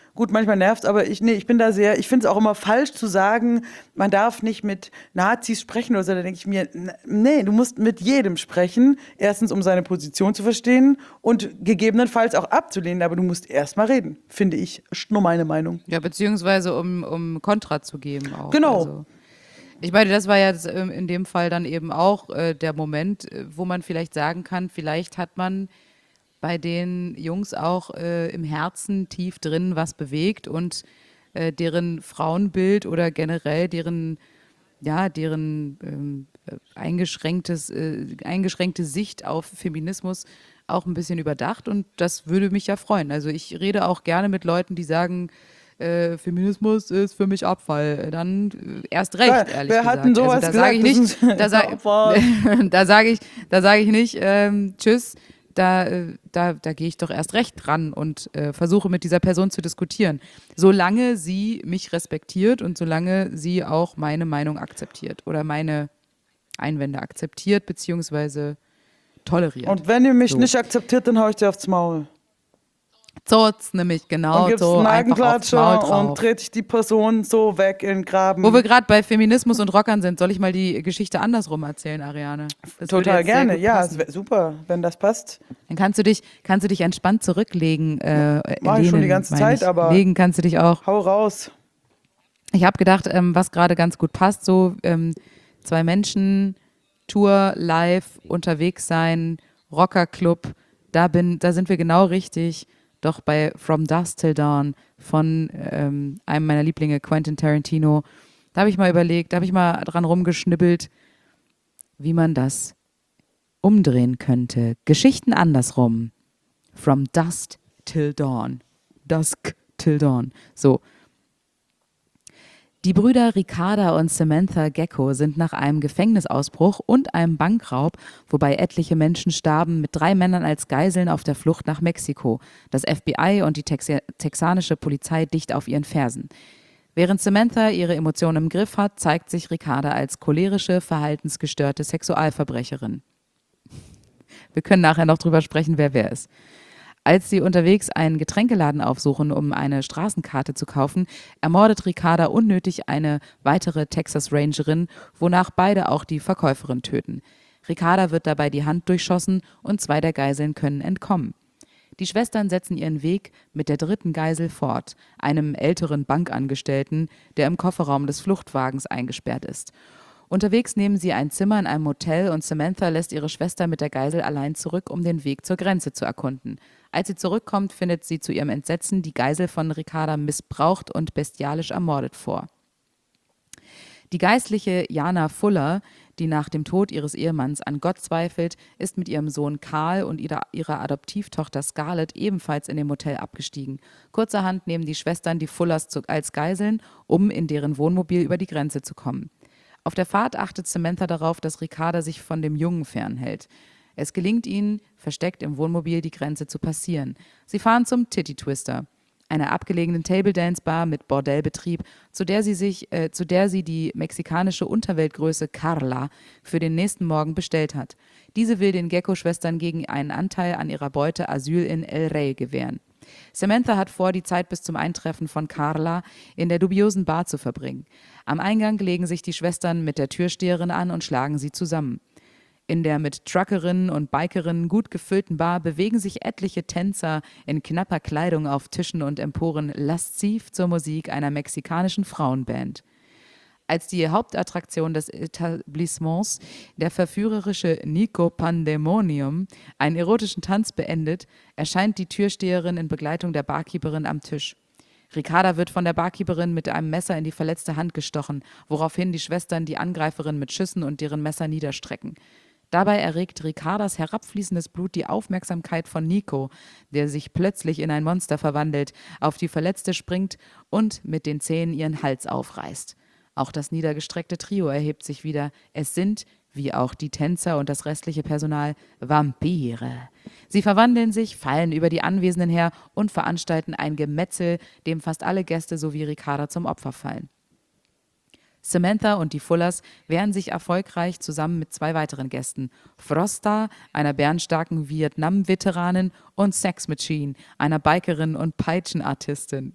Gut, manchmal nervt aber ich, nee, ich bin da sehr, ich finde es auch immer falsch zu sagen, man darf nicht mit Nazis sprechen oder so. Da denke ich mir, n- nee, du musst mit jedem sprechen. Erstens, um seine Position zu verstehen und gegebenenfalls auch abzulehnen. Aber du musst erst mal reden, finde ich. Ist nur meine Meinung. Ja, beziehungsweise um, um Kontra zu geben auch. Genau. Also, ich meine, das war jetzt ähm, in dem Fall dann eben auch äh, der Moment, äh, wo man vielleicht sagen kann, vielleicht hat man bei den Jungs auch äh, im Herzen tief drin was bewegt und äh, deren Frauenbild oder generell deren, ja, deren ähm, äh, eingeschränktes, äh, eingeschränkte Sicht auf Feminismus auch ein bisschen überdacht und das würde mich ja freuen. Also ich rede auch gerne mit Leuten, die sagen, äh, Feminismus ist für mich Abfall. Dann äh, erst recht, Ja, ehrlich wer gesagt. hat denn sowas also da sage ich gesagt? nicht, da sage Abfall. da sage ich, da sage ich nicht, ähm, tschüss, da, äh, da, da gehe ich doch erst recht dran und äh, versuche mit dieser Person zu diskutieren. Solange sie mich respektiert und solange sie auch meine Meinung akzeptiert oder meine Einwände akzeptiert beziehungsweise toleriert. Und wenn ihr mich So. nicht akzeptiert, dann hau ich dir aufs Maul. Zotz, nämlich genau Und gibt's so, einen einfach aufs Maul Nagenklatscher und drauf. trete ich die Person so weg in den Graben. Wo wir gerade bei Feminismus und Rockern sind, soll ich mal die Geschichte andersrum erzählen, Ariane? Das würde Total jetzt sehr gerne, gut ja, passen. es wär super, wenn das passt. Dann kannst du dich, kannst du dich entspannt zurücklegen. Äh, Mach ich schon lehnen, die ganze meine Zeit, ich. aber- Legen kannst du dich auch. Hau raus. Ich habe gedacht, ähm, was gerade ganz gut passt, so ähm, zwei Menschen, Tour, live, unterwegs sein, Rockerclub, da bin, da sind wir genau richtig. Doch bei From Dusk Till Dawn von ähm, einem meiner Lieblinge, Quentin Tarantino, da habe ich mal überlegt, da habe ich mal dran rumgeschnibbelt, wie man das umdrehen könnte. Geschichten andersrum. From Dusk Till Dawn. Dusk Till Dawn. So. Die Brüder Ricarda und Samantha Gecko sind nach einem Gefängnisausbruch und einem Bankraub, wobei etliche Menschen starben, mit drei Männern als Geiseln auf der Flucht nach Mexiko. Das F B I und die Tex- texanische Polizei dicht auf ihren Fersen. Während Samantha ihre Emotionen im Griff hat, zeigt sich Ricarda als cholerische, verhaltensgestörte Sexualverbrecherin. Wir können nachher noch drüber sprechen, wer wer ist. Als sie unterwegs einen Getränkeladen aufsuchen, um eine Straßenkarte zu kaufen, ermordet Ricarda unnötig eine weitere Texas Rangerin, wonach beide auch die Verkäuferin töten. Ricarda wird dabei die Hand durchschossen und zwei der Geiseln können entkommen. Die Schwestern setzen ihren Weg mit der dritten Geisel fort, einem älteren Bankangestellten, der im Kofferraum des Fluchtwagens eingesperrt ist. Unterwegs nehmen sie ein Zimmer in einem Motel und Samantha lässt ihre Schwester mit der Geisel allein zurück, um den Weg zur Grenze zu erkunden. Als sie zurückkommt, findet sie zu ihrem Entsetzen die Geisel von Ricarda missbraucht und bestialisch ermordet vor. Die Geistliche Jana Fuller, die nach dem Tod ihres Ehemanns an Gott zweifelt, ist mit ihrem Sohn Karl und ihrer, ihrer Adoptivtochter Scarlett ebenfalls in dem Motel abgestiegen. Kurzerhand nehmen die Schwestern die Fullers zu, als Geiseln, um in deren Wohnmobil über die Grenze zu kommen. Auf der Fahrt achtet Samantha darauf, dass Ricarda sich von dem Jungen fernhält. Es gelingt ihnen, versteckt im Wohnmobil die Grenze zu passieren. Sie fahren zum Titty Twister, einer abgelegenen Table-Dance-Bar mit Bordellbetrieb, zu der sie sich, äh, zu der sie die mexikanische Unterweltgröße Carla für den nächsten Morgen bestellt hat. Diese will den Gecko-Schwestern gegen einen Anteil an ihrer Beute Asyl in El Rey gewähren. Samantha hat vor, die Zeit bis zum Eintreffen von Carla in der dubiosen Bar zu verbringen. Am Eingang legen sich die Schwestern mit der Türsteherin an und schlagen sie zusammen. In der mit Truckerinnen und Bikerinnen gut gefüllten Bar bewegen sich etliche Tänzer in knapper Kleidung auf Tischen und Emporen lasziv zur Musik einer mexikanischen Frauenband. Als die Hauptattraktion des Etablissements, der verführerische Nico Pandemonium, einen erotischen Tanz beendet, erscheint die Türsteherin in Begleitung der Barkeeperin am Tisch. Ricarda wird von der Barkeeperin mit einem Messer in die verletzte Hand gestochen, woraufhin die Schwestern die Angreiferin mit Schüssen und deren Messer niederstrecken. Dabei erregt Ricardas herabfließendes Blut die Aufmerksamkeit von Nico, der sich plötzlich in ein Monster verwandelt, auf die Verletzte springt und mit den Zähnen ihren Hals aufreißt. Auch das niedergestreckte Trio erhebt sich wieder. Es sind, wie auch die Tänzer und das restliche Personal, Vampire. Sie verwandeln sich, fallen über die Anwesenden her und veranstalten ein Gemetzel, dem fast alle Gäste sowie Ricarda zum Opfer fallen. Samantha und die Fullers wehren sich erfolgreich zusammen mit zwei weiteren Gästen. Frosta, einer bärenstarken Vietnam-Veteranin, und Sex Machine, einer Bikerin und Peitschenartistin.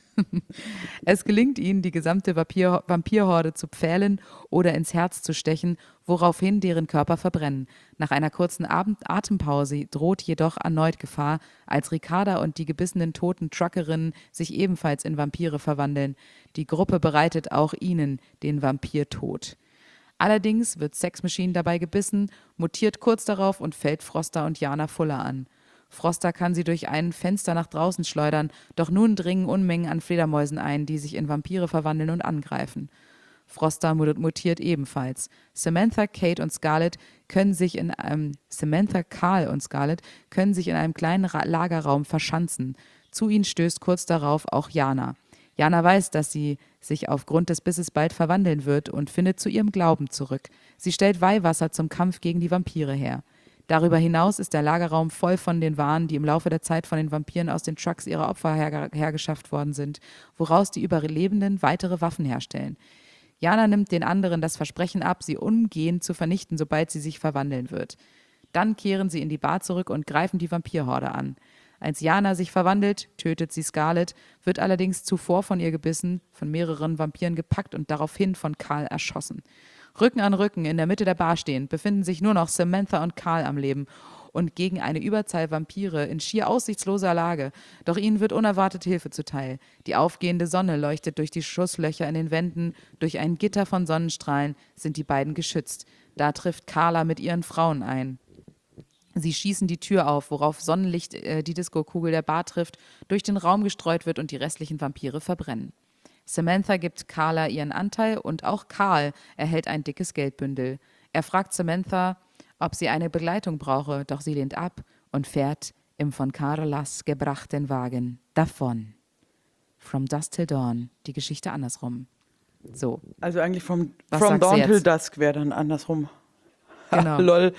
Es gelingt ihnen, die gesamte Vampir Vampirhorde zu pfählen oder ins Herz zu stechen, woraufhin deren Körper verbrennen. Nach einer kurzen Abend Atempause droht jedoch erneut Gefahr, als Ricarda und die gebissenen toten Truckerinnen sich ebenfalls in Vampire verwandeln. Die Gruppe bereitet auch ihnen den Vampirtod. Allerdings wird Sex Machine dabei gebissen, mutiert kurz darauf und fällt Frosta und Jana Fuller an. Frosta kann sie durch ein Fenster nach draußen schleudern, doch nun dringen Unmengen an Fledermäusen ein, die sich in Vampire verwandeln und angreifen. Frosta mutiert ebenfalls. Samantha, Kate und Scarlett können sich in einem Samantha, Carl und Scarlett können sich in einem kleinen Ra- Lagerraum verschanzen. Zu ihnen stößt kurz darauf auch Jana. Jana weiß, dass sie sich aufgrund des Bisses bald verwandeln wird und findet zu ihrem Glauben zurück. Sie stellt Weihwasser zum Kampf gegen die Vampire her. Darüber hinaus ist der Lagerraum voll von den Waren, die im Laufe der Zeit von den Vampiren aus den Trucks ihrer Opfer herge hergeschafft worden sind, woraus die Überlebenden weitere Waffen herstellen. Jana nimmt den anderen das Versprechen ab, sie umgehend zu vernichten, sobald sie sich verwandeln wird. Dann kehren sie in die Bar zurück und greifen die Vampirhorde an. Als Jana sich verwandelt, tötet sie Scarlett, wird allerdings zuvor von ihr gebissen, von mehreren Vampiren gepackt und daraufhin von Carl erschossen. Rücken an Rücken in der Mitte der Bar stehend befinden sich nur noch Samantha und Carl am Leben und gegen eine Überzahl Vampire in schier aussichtsloser Lage. Doch ihnen wird unerwartet Hilfe zuteil. Die aufgehende Sonne leuchtet durch die Schusslöcher in den Wänden. Durch ein Gitter von Sonnenstrahlen sind die beiden geschützt. Da trifft Carla mit ihren Frauen ein. Sie schießen die Tür auf, worauf Sonnenlicht äh, die Diskokugel der Bar trifft, durch den Raum gestreut wird und die restlichen Vampire verbrennen. Samantha gibt Carla ihren Anteil und auch Carl erhält ein dickes Geldbündel. Er fragt Samantha, ob sie eine Begleitung brauche, doch sie lehnt ab und fährt im von Carlas gebrachten Wagen davon. From Dusk Till Dawn, die Geschichte andersrum. So. Also eigentlich vom, Was from sagst du Dawn Till jetzt? Dusk wäre dann andersrum. Genau. Lol.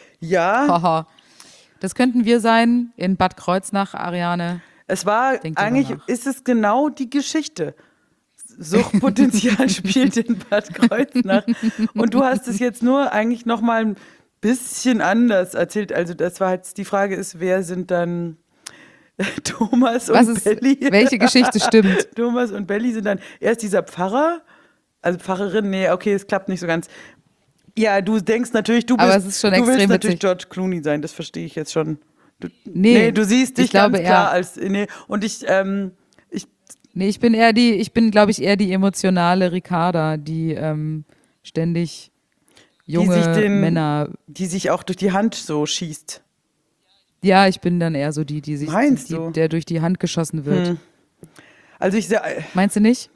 Ja, Haha. Das könnten wir sein in Bad Kreuznach, Ariane. es war, Denk drüber eigentlich nach. ist es genau die Geschichte. Suchtpotenzial spielt in Bad Kreuznach. Und du hast es jetzt nur eigentlich noch mal ein bisschen anders erzählt. Also das war jetzt, die Frage ist, wer sind dann Thomas Was und ist, Belly? welche Geschichte stimmt? Thomas und Belly sind dann erst dieser Pfarrer, also Pfarrerin, nee, okay, es klappt nicht so ganz. Ja, du denkst natürlich, du bist, Aber es ist schon du willst extrem natürlich witzig. George Clooney sein, das verstehe ich jetzt schon. Du, Nee, nee, du siehst dich ich glaube ganz klar eher- als, nee, und ich, ähm, ich, Nee, ich bin eher die, ich bin, glaube ich, eher die emotionale Ricarda, die ähm, ständig junge sich den- Männer. die sich auch durch die Hand so schießt. Ja, ich bin dann eher so die, die sich, Meinst die, du? der durch die Hand geschossen wird. Hm. Also ich seh- Meinst du nicht?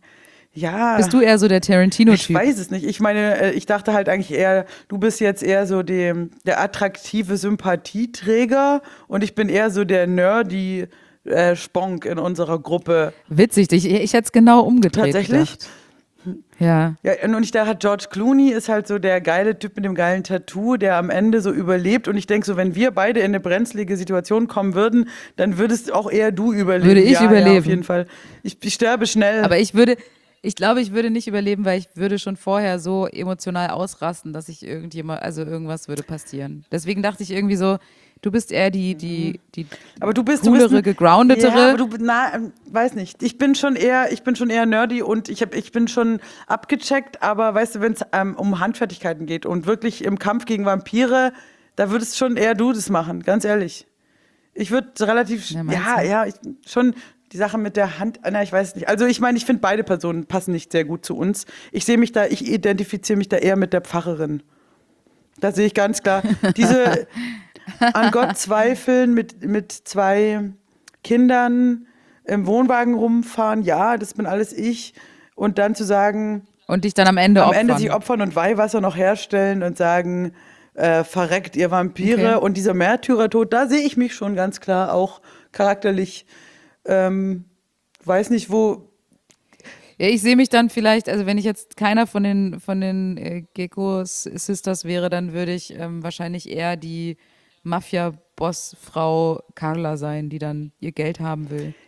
ja. Bist du eher so der Ich Tarantino-Typ? weiß es nicht. Ich meine, äh, ich dachte halt eigentlich eher, du bist jetzt eher so dem, der attraktive Sympathieträger und ich bin eher so der nerdy äh, Sponk in unserer Gruppe. Witzig, ich, ich hätte es genau umgedreht Tatsächlich? gedacht. Ja. Ja, und ich dachte, George Clooney ist halt so der geile Typ mit dem geilen Tattoo, der am Ende so überlebt. Und ich denke so, wenn wir beide in eine brenzlige Situation kommen würden, dann würdest auch eher du überleben. Würde ich ja, Ja, überleben. auf jeden Fall. Ich, ich sterbe schnell. Aber ich würde, ich glaube, ich würde nicht überleben, weil ich würde schon vorher so emotional ausrasten, dass ich irgendjemand, also irgendwas würde passieren. Deswegen dachte ich irgendwie so, du bist eher die, die, die aber du bist coolere, du bist ein- gegroundetere. Ja, aber du, na, ähm, weiß nicht. Ich bin schon eher, ich bin schon eher nerdy und ich, hab, ich bin schon abgecheckt. Aber weißt du, wenn es ähm, um Handfertigkeiten geht und wirklich im Kampf gegen Vampire, da würdest schon eher du das machen, ganz ehrlich. Ich würde relativ, Ja, ja, meinst ja, du? ja ich, schon die Sache mit der Hand, na, ich weiß nicht. Also ich meine, ich finde beide Personen passen nicht sehr gut zu uns. Ich sehe mich da, ich identifiziere mich da eher mit der Pfarrerin. Da sehe ich ganz klar, diese an Gott zweifeln mit, mit zwei Kindern im Wohnwagen rumfahren, ja, das bin alles ich. Und dann zu sagen, Und dich dann am Ende am opfern. Ende sich opfern und Weihwasser noch herstellen und sagen, äh, verreckt ihr Vampire. Okay. Und dieser Märtyrertod, da sehe ich mich schon ganz klar auch charakterlich. Ähm, weiß nicht, wo. Ja, ich sehe mich dann vielleicht, also wenn ich jetzt keiner von den, von den äh, Gecko-Sisters wäre, dann würde ich ähm, wahrscheinlich eher die Mafia-Bossfrau Carla sein, die dann ihr Geld haben will. Ja, Die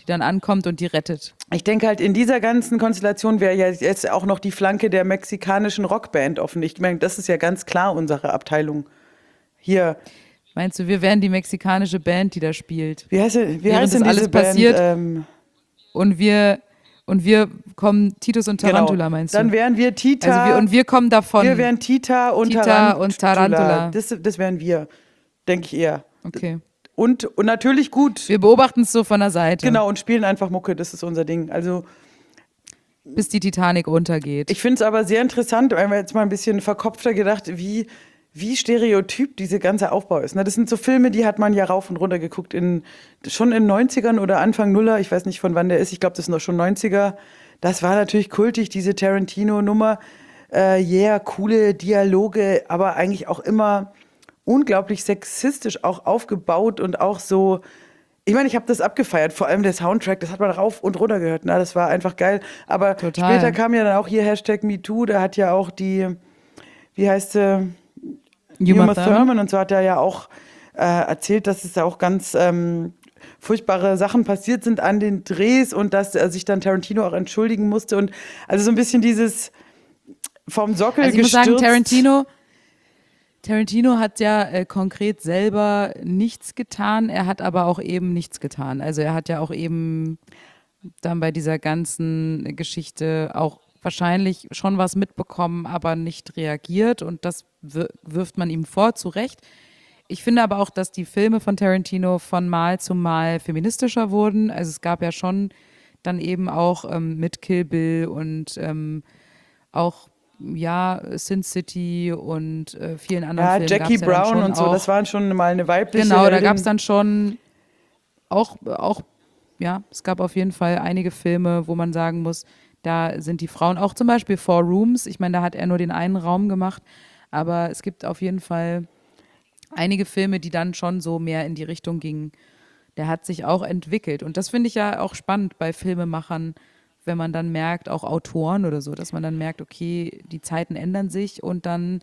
die dann ankommt und die rettet. Ich denke halt, in dieser ganzen Konstellation wäre ja jetzt auch noch die Flanke der mexikanischen Rockband offen. Ich meine, das ist ja ganz klar unsere Abteilung. Hier. Meinst du, wir wären die mexikanische Band, die da spielt? Wie heißt, wie Während heißt denn das diese alles Band? passiert? Ähm, Und wir, und wir kommen Titus und Tarantula, genau. meinst du? Dann wären wir Tita. Also wir, und wir kommen davon. Wir wären Tita und Tita Tarantula. und Tarantula. Das, das wären wir, denke ich eher. Okay. Und, und natürlich gut. Wir beobachten es so von der Seite. Genau, und spielen einfach Mucke, das ist unser Ding. Also bis die Titanic untergeht. ich finde es aber sehr interessant, wenn wir jetzt mal ein bisschen verkopfter gedacht, wie, wie stereotyp dieser ganze Aufbau ist. Ne? Das sind so Filme, die hat man ja rauf und runter geguckt, in, schon in den neunzigern oder Anfang Nuller. Ich weiß nicht, von wann der ist. Ich glaube, das sind doch schon neunziger. Das war natürlich kultig, diese Tarantino-Nummer. Äh, yeah, coole Dialoge, aber eigentlich auch immer unglaublich sexistisch auch aufgebaut und auch so. Ich meine, ich habe das abgefeiert, vor allem der Soundtrack, das hat man rauf und runter gehört. Na, das war einfach geil. Aber Total. später kam ja dann auch hier Hashtag MeToo, da hat ja auch die, wie heißt sie, Uma Uma Thurman. Thurman und so hat er ja auch äh, erzählt, dass es auch ganz ähm, furchtbare Sachen passiert sind an den Drehs und dass er sich dann Tarantino auch entschuldigen musste. Und also so ein bisschen dieses vom Sockel Also ich muss gestürzt. sagen, Tarantino, Tarantino hat ja äh, konkret selber nichts getan, er hat aber auch eben nichts getan. Also er hat ja auch eben dann bei dieser ganzen Geschichte auch wahrscheinlich schon was mitbekommen, aber nicht reagiert und das wir- wirft man ihm vor, zu Recht. Ich finde aber auch, dass die Filme von Tarantino von Mal zu Mal feministischer wurden. Also es gab ja schon dann eben auch ähm, mit Kill Bill und ähm, auch ja, Sin City und äh, vielen anderen Ja, Filmen. Jackie gab's ja dann Brown schon und so, auch, das waren schon mal eine weibliche. genau, da Heldin. gab es dann schon auch, auch, ja, es gab auf jeden Fall einige Filme, wo man sagen muss, da sind die Frauen, auch zum Beispiel Four Rooms, ich meine, da hat er nur den einen Raum gemacht, aber es gibt auf jeden Fall einige Filme, die dann schon so mehr in die Richtung gingen. Der hat sich auch entwickelt und das finde ich ja auch spannend bei Filmemachern, wenn man dann merkt, auch Autoren oder so, dass man dann merkt, okay, die Zeiten ändern sich und dann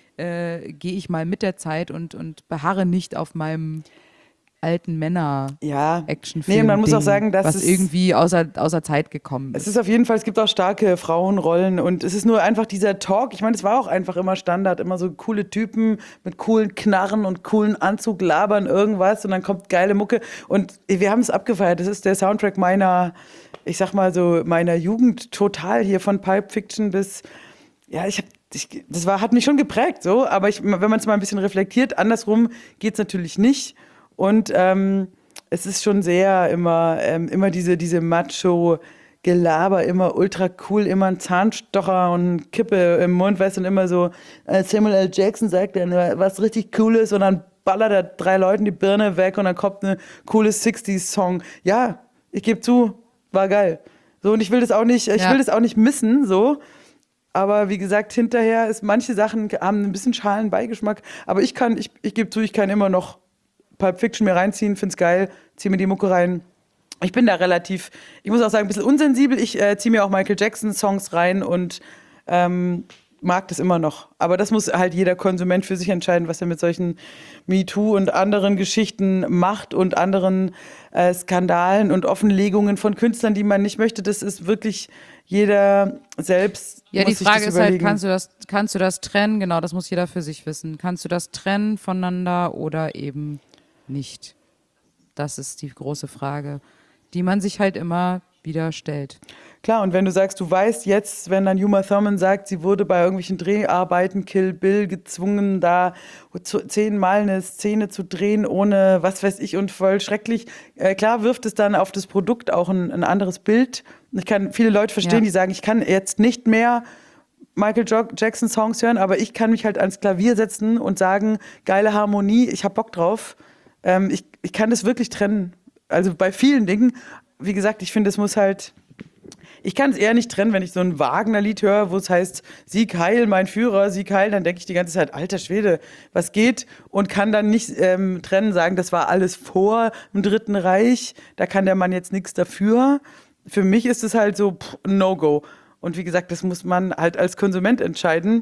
äh, gehe ich mal mit der Zeit und, und beharre nicht auf meinem alten Männer-Actionfilm. Ja. Nee, man muss auch sagen, dass was es- irgendwie außer, außer Zeit gekommen Es ist. ist auf jeden Fall, es gibt auch starke Frauenrollen und es ist nur einfach dieser Talk. Ich meine, es war auch einfach immer Standard, immer so coole Typen mit coolen Knarren und coolen Anzug labern irgendwas und dann kommt geile Mucke und wir haben es abgefeiert. Das ist der Soundtrack meiner, ich sag mal so, meiner Jugend total hier von Pulp Fiction bis, ja, ich hab, ich, das war, hat mich schon geprägt so, aber ich, wenn man es mal ein bisschen reflektiert, andersrum geht es natürlich nicht und ähm, es ist schon sehr immer, ähm, immer diese, diese Macho-Gelaber, immer ultra cool, immer ein Zahnstocher und eine Kippe im Mund, weißt du, und immer so, äh, Samuel L. Jackson sagt dann was richtig Cooles und dann ballert er drei Leuten die Birne weg und dann kommt eine coole sechziger-Song. Ja, ich gebe zu, war geil. So, und ich will das auch nicht, ich Ja. will das auch nicht missen, so. Aber wie gesagt, hinterher ist, manche Sachen haben ein bisschen schalen Beigeschmack. Aber ich kann, ich, ich gebe zu, ich kann immer noch Pulp Fiction mir reinziehen, find's geil, zieh mir die Mucke rein. Ich bin da relativ, ich muss auch sagen, ein bisschen unsensibel. Ich äh, ziehe mir auch Michael Jackson Songs rein und ähm, mag das immer noch. Aber das muss halt jeder Konsument für sich entscheiden, was er mit solchen MeToo und anderen Geschichten macht und anderen äh, Skandalen und Offenlegungen von Künstlern, die man nicht möchte. Das ist wirklich jeder selbst. Ja, muss die sich Frage das ist halt, überlegen. kannst du das, kannst du das trennen? Genau, das muss jeder für sich wissen. Kannst du das trennen voneinander oder eben nicht? Das ist die große Frage, die man sich halt immer wieder stellt. Klar, und wenn du sagst, du weißt jetzt, wenn dann Uma Thurman sagt, sie wurde bei irgendwelchen Dreharbeiten Kill Bill gezwungen, da zu, zehnmal eine Szene zu drehen, ohne was weiß ich und voll schrecklich. Äh, klar wirft es dann auf das Produkt auch ein, ein anderes Bild. Ich kann viele Leute verstehen, Ja. die sagen, ich kann jetzt nicht mehr Michael jo- Jackson Songs hören, aber ich kann mich halt ans Klavier setzen und sagen, geile Harmonie, ich hab Bock drauf. Ähm, ich, ich kann das wirklich trennen. Also bei vielen Dingen, wie gesagt, ich finde, es muss halt, ich kann es eher nicht trennen, wenn ich so ein Wagner-Lied höre, wo es heißt, Sieg heil, mein Führer, Sieg heil, dann denke ich die ganze Zeit, alter Schwede, was geht? Und kann dann nicht ähm, trennen, sagen, das war alles vor dem Dritten Reich, da kann der Mann jetzt nichts dafür. Für mich ist es halt so, pff, No-Go. Und wie gesagt, das muss man halt als Konsument entscheiden.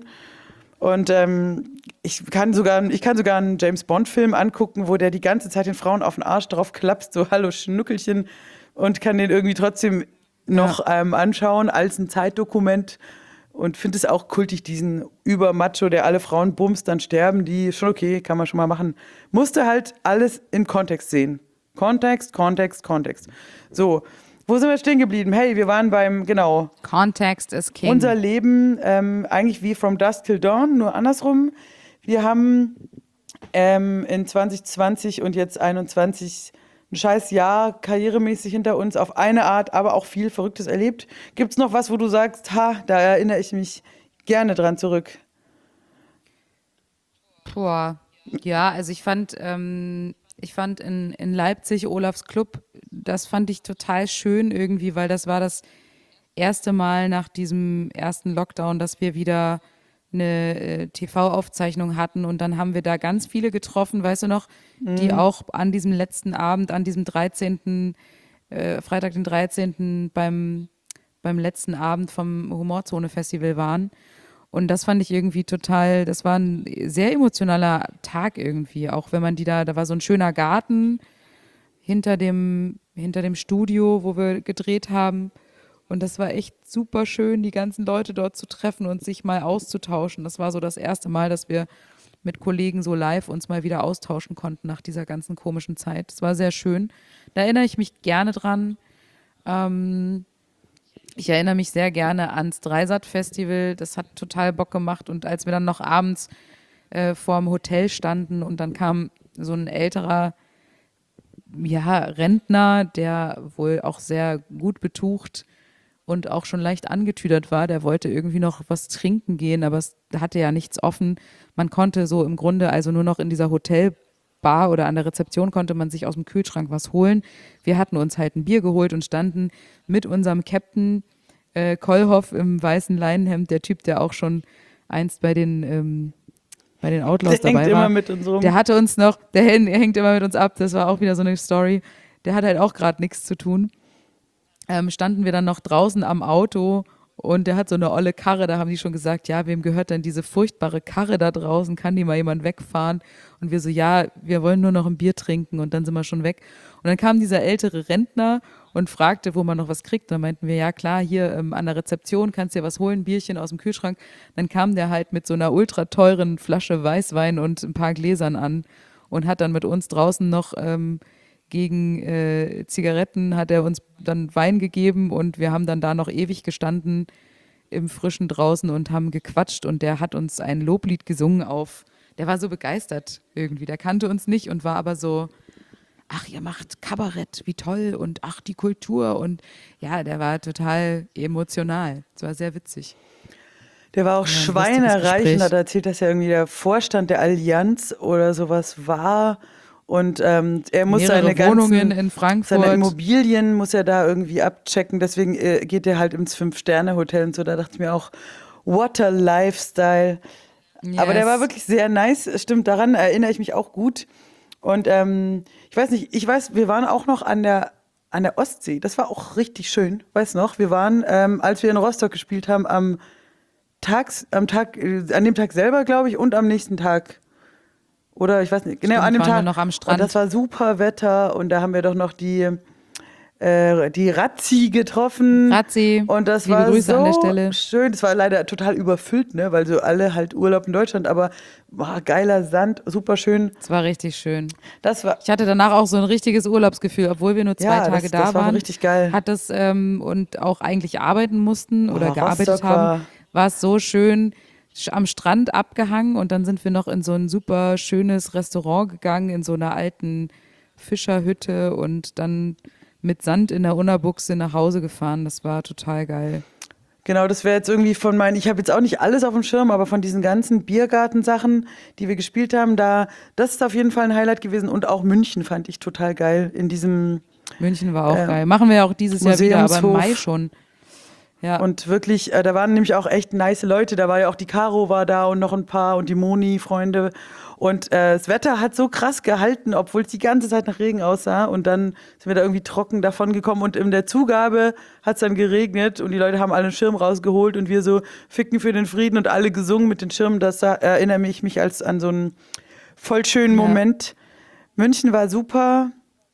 Und ähm, ich kann sogar, ich kann sogar einen James-Bond-Film angucken, wo der die ganze Zeit den Frauen auf den Arsch drauf klapst, so hallo Schnuckelchen. und kann den irgendwie trotzdem noch Ja. ähm, anschauen als ein Zeitdokument und finde es auch kultig, diesen Übermacho, der alle Frauen bumst, dann sterben die, schon okay, kann man schon mal machen. Musste halt alles in Kontext sehen. Kontext, Kontext, Kontext. So, wo sind wir stehen geblieben? Hey, wir waren beim, genau, Context is king. unser Leben ähm, eigentlich wie From Dusk Till Dawn, nur andersrum. Wir haben ähm, in zwanzig zwanzig und jetzt einundzwanzig ein scheiß Jahr karrieremäßig hinter uns auf eine Art, aber auch viel Verrücktes erlebt. Gibt es noch was, wo du sagst, ha, da erinnere ich mich gerne dran zurück? Boah. Ja, also ich fand, ähm, ich fand in, in Leipzig Olafs Club, das fand ich total schön irgendwie, weil das war das erste Mal nach diesem ersten Lockdown, dass wir wieder eine äh, T V-Aufzeichnung hatten und dann haben wir da ganz viele getroffen, weißt du noch, die auch an diesem letzten Abend, an diesem dreizehnten Äh, Freitag den dreizehnten beim, beim letzten Abend vom Humorzone-Festival waren. Und das fand ich irgendwie total, das war ein sehr emotionaler Tag irgendwie, auch wenn man die da, da war so ein schöner Garten hinter dem, hinter dem Studio, wo wir gedreht haben. Und das war echt super schön, die ganzen Leute dort zu treffen und sich mal auszutauschen. Das war so das erste Mal, dass wir mit Kollegen so live uns mal wieder austauschen konnten nach dieser ganzen komischen Zeit. Das war sehr schön. Da erinnere ich mich gerne dran. Ähm, ich erinnere mich sehr gerne ans Dreisat-Festival. Das hat total Bock gemacht. Und als wir dann noch abends äh, vorm Hotel standen und dann kam so ein älterer ja, Rentner, der wohl auch sehr gut betucht und auch schon leicht angetüdert war, der wollte irgendwie noch was trinken gehen, aber es hatte ja nichts offen. Man konnte so im Grunde also nur noch in dieser Hotelbar oder an der Rezeption konnte man sich aus dem Kühlschrank was holen. Wir hatten uns halt ein Bier geholt und standen mit unserem Captain äh, Kollhoff im weißen Leinenhemd, der Typ, der auch schon einst bei den ähm, bei den Outlaws Der dabei hängt war. immer mit uns rum. Der hatte uns noch, der hängt immer mit uns ab, das war auch wieder so eine Story. Der hat halt auch gerade nichts zu tun. Ähm, standen wir dann noch draußen am Auto und der hat so eine olle Karre, da haben die schon gesagt, ja, wem gehört denn diese furchtbare Karre da draußen, kann die mal jemand wegfahren? Und wir so, ja, wir wollen nur noch ein Bier trinken und dann sind wir schon weg. Und dann kam dieser ältere Rentner und fragte, wo man noch was kriegt. Dann meinten wir, ja klar, hier ähm, an der Rezeption kannst du dir was holen, Bierchen aus dem Kühlschrank. Dann kam der halt mit so einer ultra teuren Flasche Weißwein und ein paar Gläsern an und hat dann mit uns draußen noch ähm, gegen äh, Zigaretten hat er uns dann Wein gegeben und wir haben dann da noch ewig gestanden im Frischen draußen und haben gequatscht und der hat uns ein Loblied gesungen auf, der war so begeistert irgendwie, der kannte uns nicht und war aber so, ach, ihr macht Kabarett, wie toll und ach, die Kultur und ja, der war total emotional, es war sehr witzig. Der war auch Ja, ein schweinereich lustiges und hat erzählt, dass er irgendwie der Vorstand der Allianz oder sowas war. Und ähm, er muss Mehrere seine ganzen Wohnungen in Frankfurt. seine Immobilien muss er da irgendwie abchecken. Deswegen äh, geht er halt ins Fünf-Sterne-Hotel und so. Da dachte ich mir auch, what a lifestyle. Yes. Aber der war wirklich sehr nice. Stimmt, daran erinnere ich mich auch gut. Und ähm, ich weiß nicht, ich weiß, wir waren auch noch an der an der Ostsee. Das war auch richtig schön. Weiß noch, wir waren, ähm, als wir in Rostock gespielt haben, am Tags, am Tag, äh, an dem Tag selber, glaube ich, und am nächsten Tag. Oder ich weiß nicht, genau, Stimmt, an dem waren wir Tag. noch am Strand. Und das war super Wetter und da haben wir doch noch die, äh, die Razzi getroffen. Razzi, Und das liebe war Grüße so an der Stelle. schön. Das war leider total überfüllt, ne, weil so alle halt Urlaub in Deutschland, aber boah, geiler Sand, super schön. Es war richtig schön. Das war Ich hatte danach auch so ein richtiges Urlaubsgefühl, obwohl wir nur zwei Ja, Tage das- da das war waren. richtig geil. Hat das ähm, und auch eigentlich arbeiten mussten oder Oh, gearbeitet Rostock haben, war- war es so schön sch- am Strand abgehangen und dann sind wir noch in so ein super schönes Restaurant gegangen, in so einer alten Fischerhütte und dann mit Sand in der Unterbuchse nach Hause gefahren. Das war total geil. Genau, das wäre jetzt irgendwie von meinen, ich habe jetzt auch nicht alles auf dem Schirm, aber von diesen ganzen Biergartensachen, die wir gespielt haben, da, das ist auf jeden Fall ein Highlight gewesen und auch München fand ich total geil in diesem München war auch Äh, geil. Machen wir ja auch dieses Jahr wieder, aber im Museumshof. Mai schon. Ja. und wirklich, äh, da waren nämlich auch echt nice Leute, da war ja auch die Caro war da und noch ein paar und die Moni-Freunde und äh, das Wetter hat so krass gehalten, obwohl es die ganze Zeit nach Regen aussah und dann sind wir da irgendwie trocken davon gekommen und in der Zugabe hat es dann geregnet und die Leute haben alle einen Schirm rausgeholt und wir so ficken für den Frieden und alle gesungen mit den Schirmen, das da, erinnere mich mich als an so einen voll schönen Ja. Moment. München war super.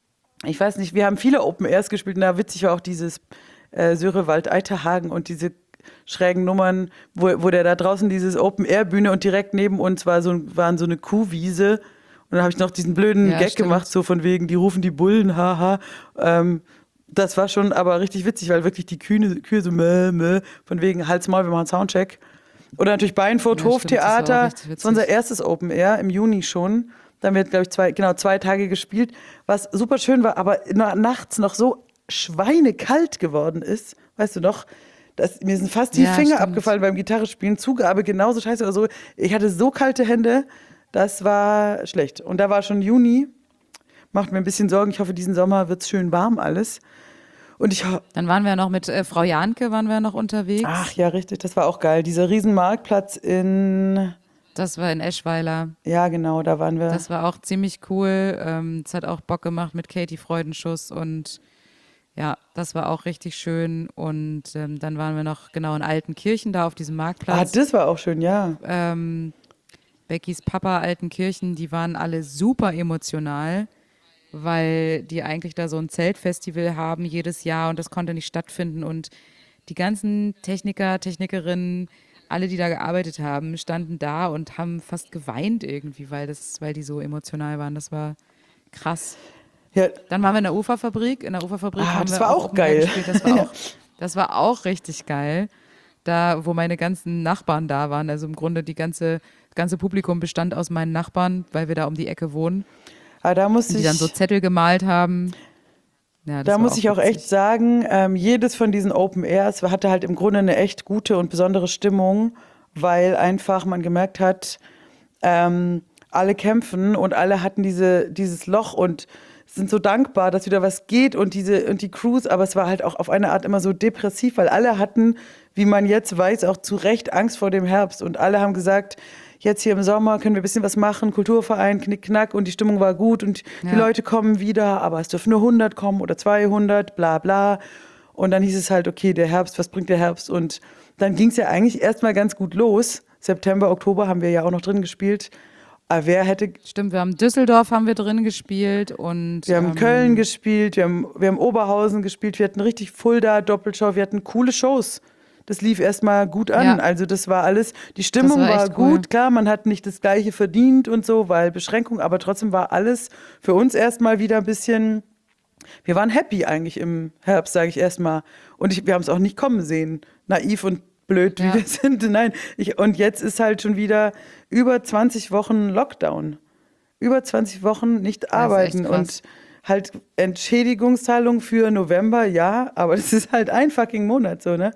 ich weiß nicht, wir haben viele Open Airs gespielt und da witzig war auch dieses äh, Sörewald Eiterhagen und diese schrägen Nummern, wo, wo der da draußen dieses Open Air Bühne und direkt neben uns war so, waren so eine Kuhwiese. Und dann habe ich noch diesen blöden Ja, Gag stimmt. gemacht, so von wegen, die rufen die Bullen, haha. Ähm, das war schon aber richtig witzig, weil wirklich die Kühe, Kühe so meh, meh, von wegen Hals, Maul, wir machen Soundcheck. Oder natürlich Beinfurt, Ja, stimmt, das war auch Hoftheater, richtig witzig. das war unser erstes Open Air im Juni schon. Da wird, glaube ich, zwei, genau zwei Tage gespielt, was super schön war, aber na, nachts noch so schweinekalt geworden ist. Weißt du noch? Das, mir sind fast die Ja, Finger stimmt. abgefallen beim Gitarrespielen. Zugabe genauso scheiße oder so. Ich hatte so kalte Hände, das war schlecht. Und da war schon Juni. Macht mir ein bisschen Sorgen. Ich hoffe, diesen Sommer wird es schön warm alles. Und ich ho- Dann waren wir noch mit äh, Frau Janke waren wir noch unterwegs. Ach ja, richtig, das war auch geil. Dieser riesen Marktplatz in, Das war in Eschweiler. ja genau, da waren wir. Das war auch ziemlich cool. Ähm, es hat auch Bock gemacht mit Katie Freudenschuss und ja, das war auch richtig schön. Und ähm, dann waren wir noch genau in Altenkirchen da auf diesem Ah, Marktplatz. das war auch schön, ja. ähm, Beckys Papa Altenkirchen, die waren alle super emotional, weil die eigentlich da so ein Zeltfestival haben jedes Jahr und das konnte nicht stattfinden. Und die ganzen Techniker, Technikerinnen, alle, die da gearbeitet haben, standen da und haben fast geweint irgendwie, weil, das, weil die so emotional waren. Das war krass. Ja, Dann waren wir in der Uferfabrik. In der Uferfabrik Ah, haben das wir war auch Open Air geil. gespielt. Das war auch, das war auch richtig geil. Da, wo meine ganzen Nachbarn da waren. Also im Grunde die ganze, das ganze Publikum bestand aus meinen Nachbarn, weil wir da um die Ecke wohnen. aber da muss Und die ich, dann so Zettel gemalt haben. Ja, das da war muss ich auch witzig. echt sagen, ähm, jedes von diesen Open Airs hatte halt im Grunde eine echt gute und besondere Stimmung, weil einfach man gemerkt hat, ähm, alle kämpfen und alle hatten diese, dieses Loch und sind so dankbar, dass wieder was geht und diese und die Crews, aber es war halt auch auf eine Art immer so depressiv, weil alle hatten, wie man jetzt weiß, auch zu Recht Angst vor dem Herbst und alle haben gesagt, jetzt hier im Sommer können wir ein bisschen was machen, Kulturverein, Knickknack und die Stimmung war gut und die Ja. Leute kommen wieder, aber es dürfen nur hundert kommen oder zweihundert, bla bla. Und dann hieß es halt, okay, der Herbst, was bringt der Herbst? Und dann ging es ja eigentlich erstmal ganz gut los. September, Oktober haben wir ja auch noch drin gespielt. Aber wer hätte, Stimmt, wir haben Düsseldorf haben wir drin gespielt und wir haben ähm, Köln gespielt, wir haben, wir haben Oberhausen gespielt, wir hatten richtig Fulda, Doppelshow, wir hatten coole Shows. Das lief erstmal gut an. Ja. Also das war alles, die Stimmung war war, echt cool. gut, klar, man hat nicht das Gleiche verdient und so, weil Beschränkung, aber trotzdem war alles für uns erstmal wieder ein bisschen, wir waren happy eigentlich im Herbst, sage ich erstmal. Und ich, wir haben es auch nicht kommen sehen, naiv und blöd, wie Ja. wir sind. Nein, ich, und jetzt ist halt schon wieder über zwanzig Wochen Lockdown. Über zwanzig Wochen nicht arbeiten echt krass. und halt Entschädigungszahlung für November, ja, aber das ist halt ein fucking Monat so, ne?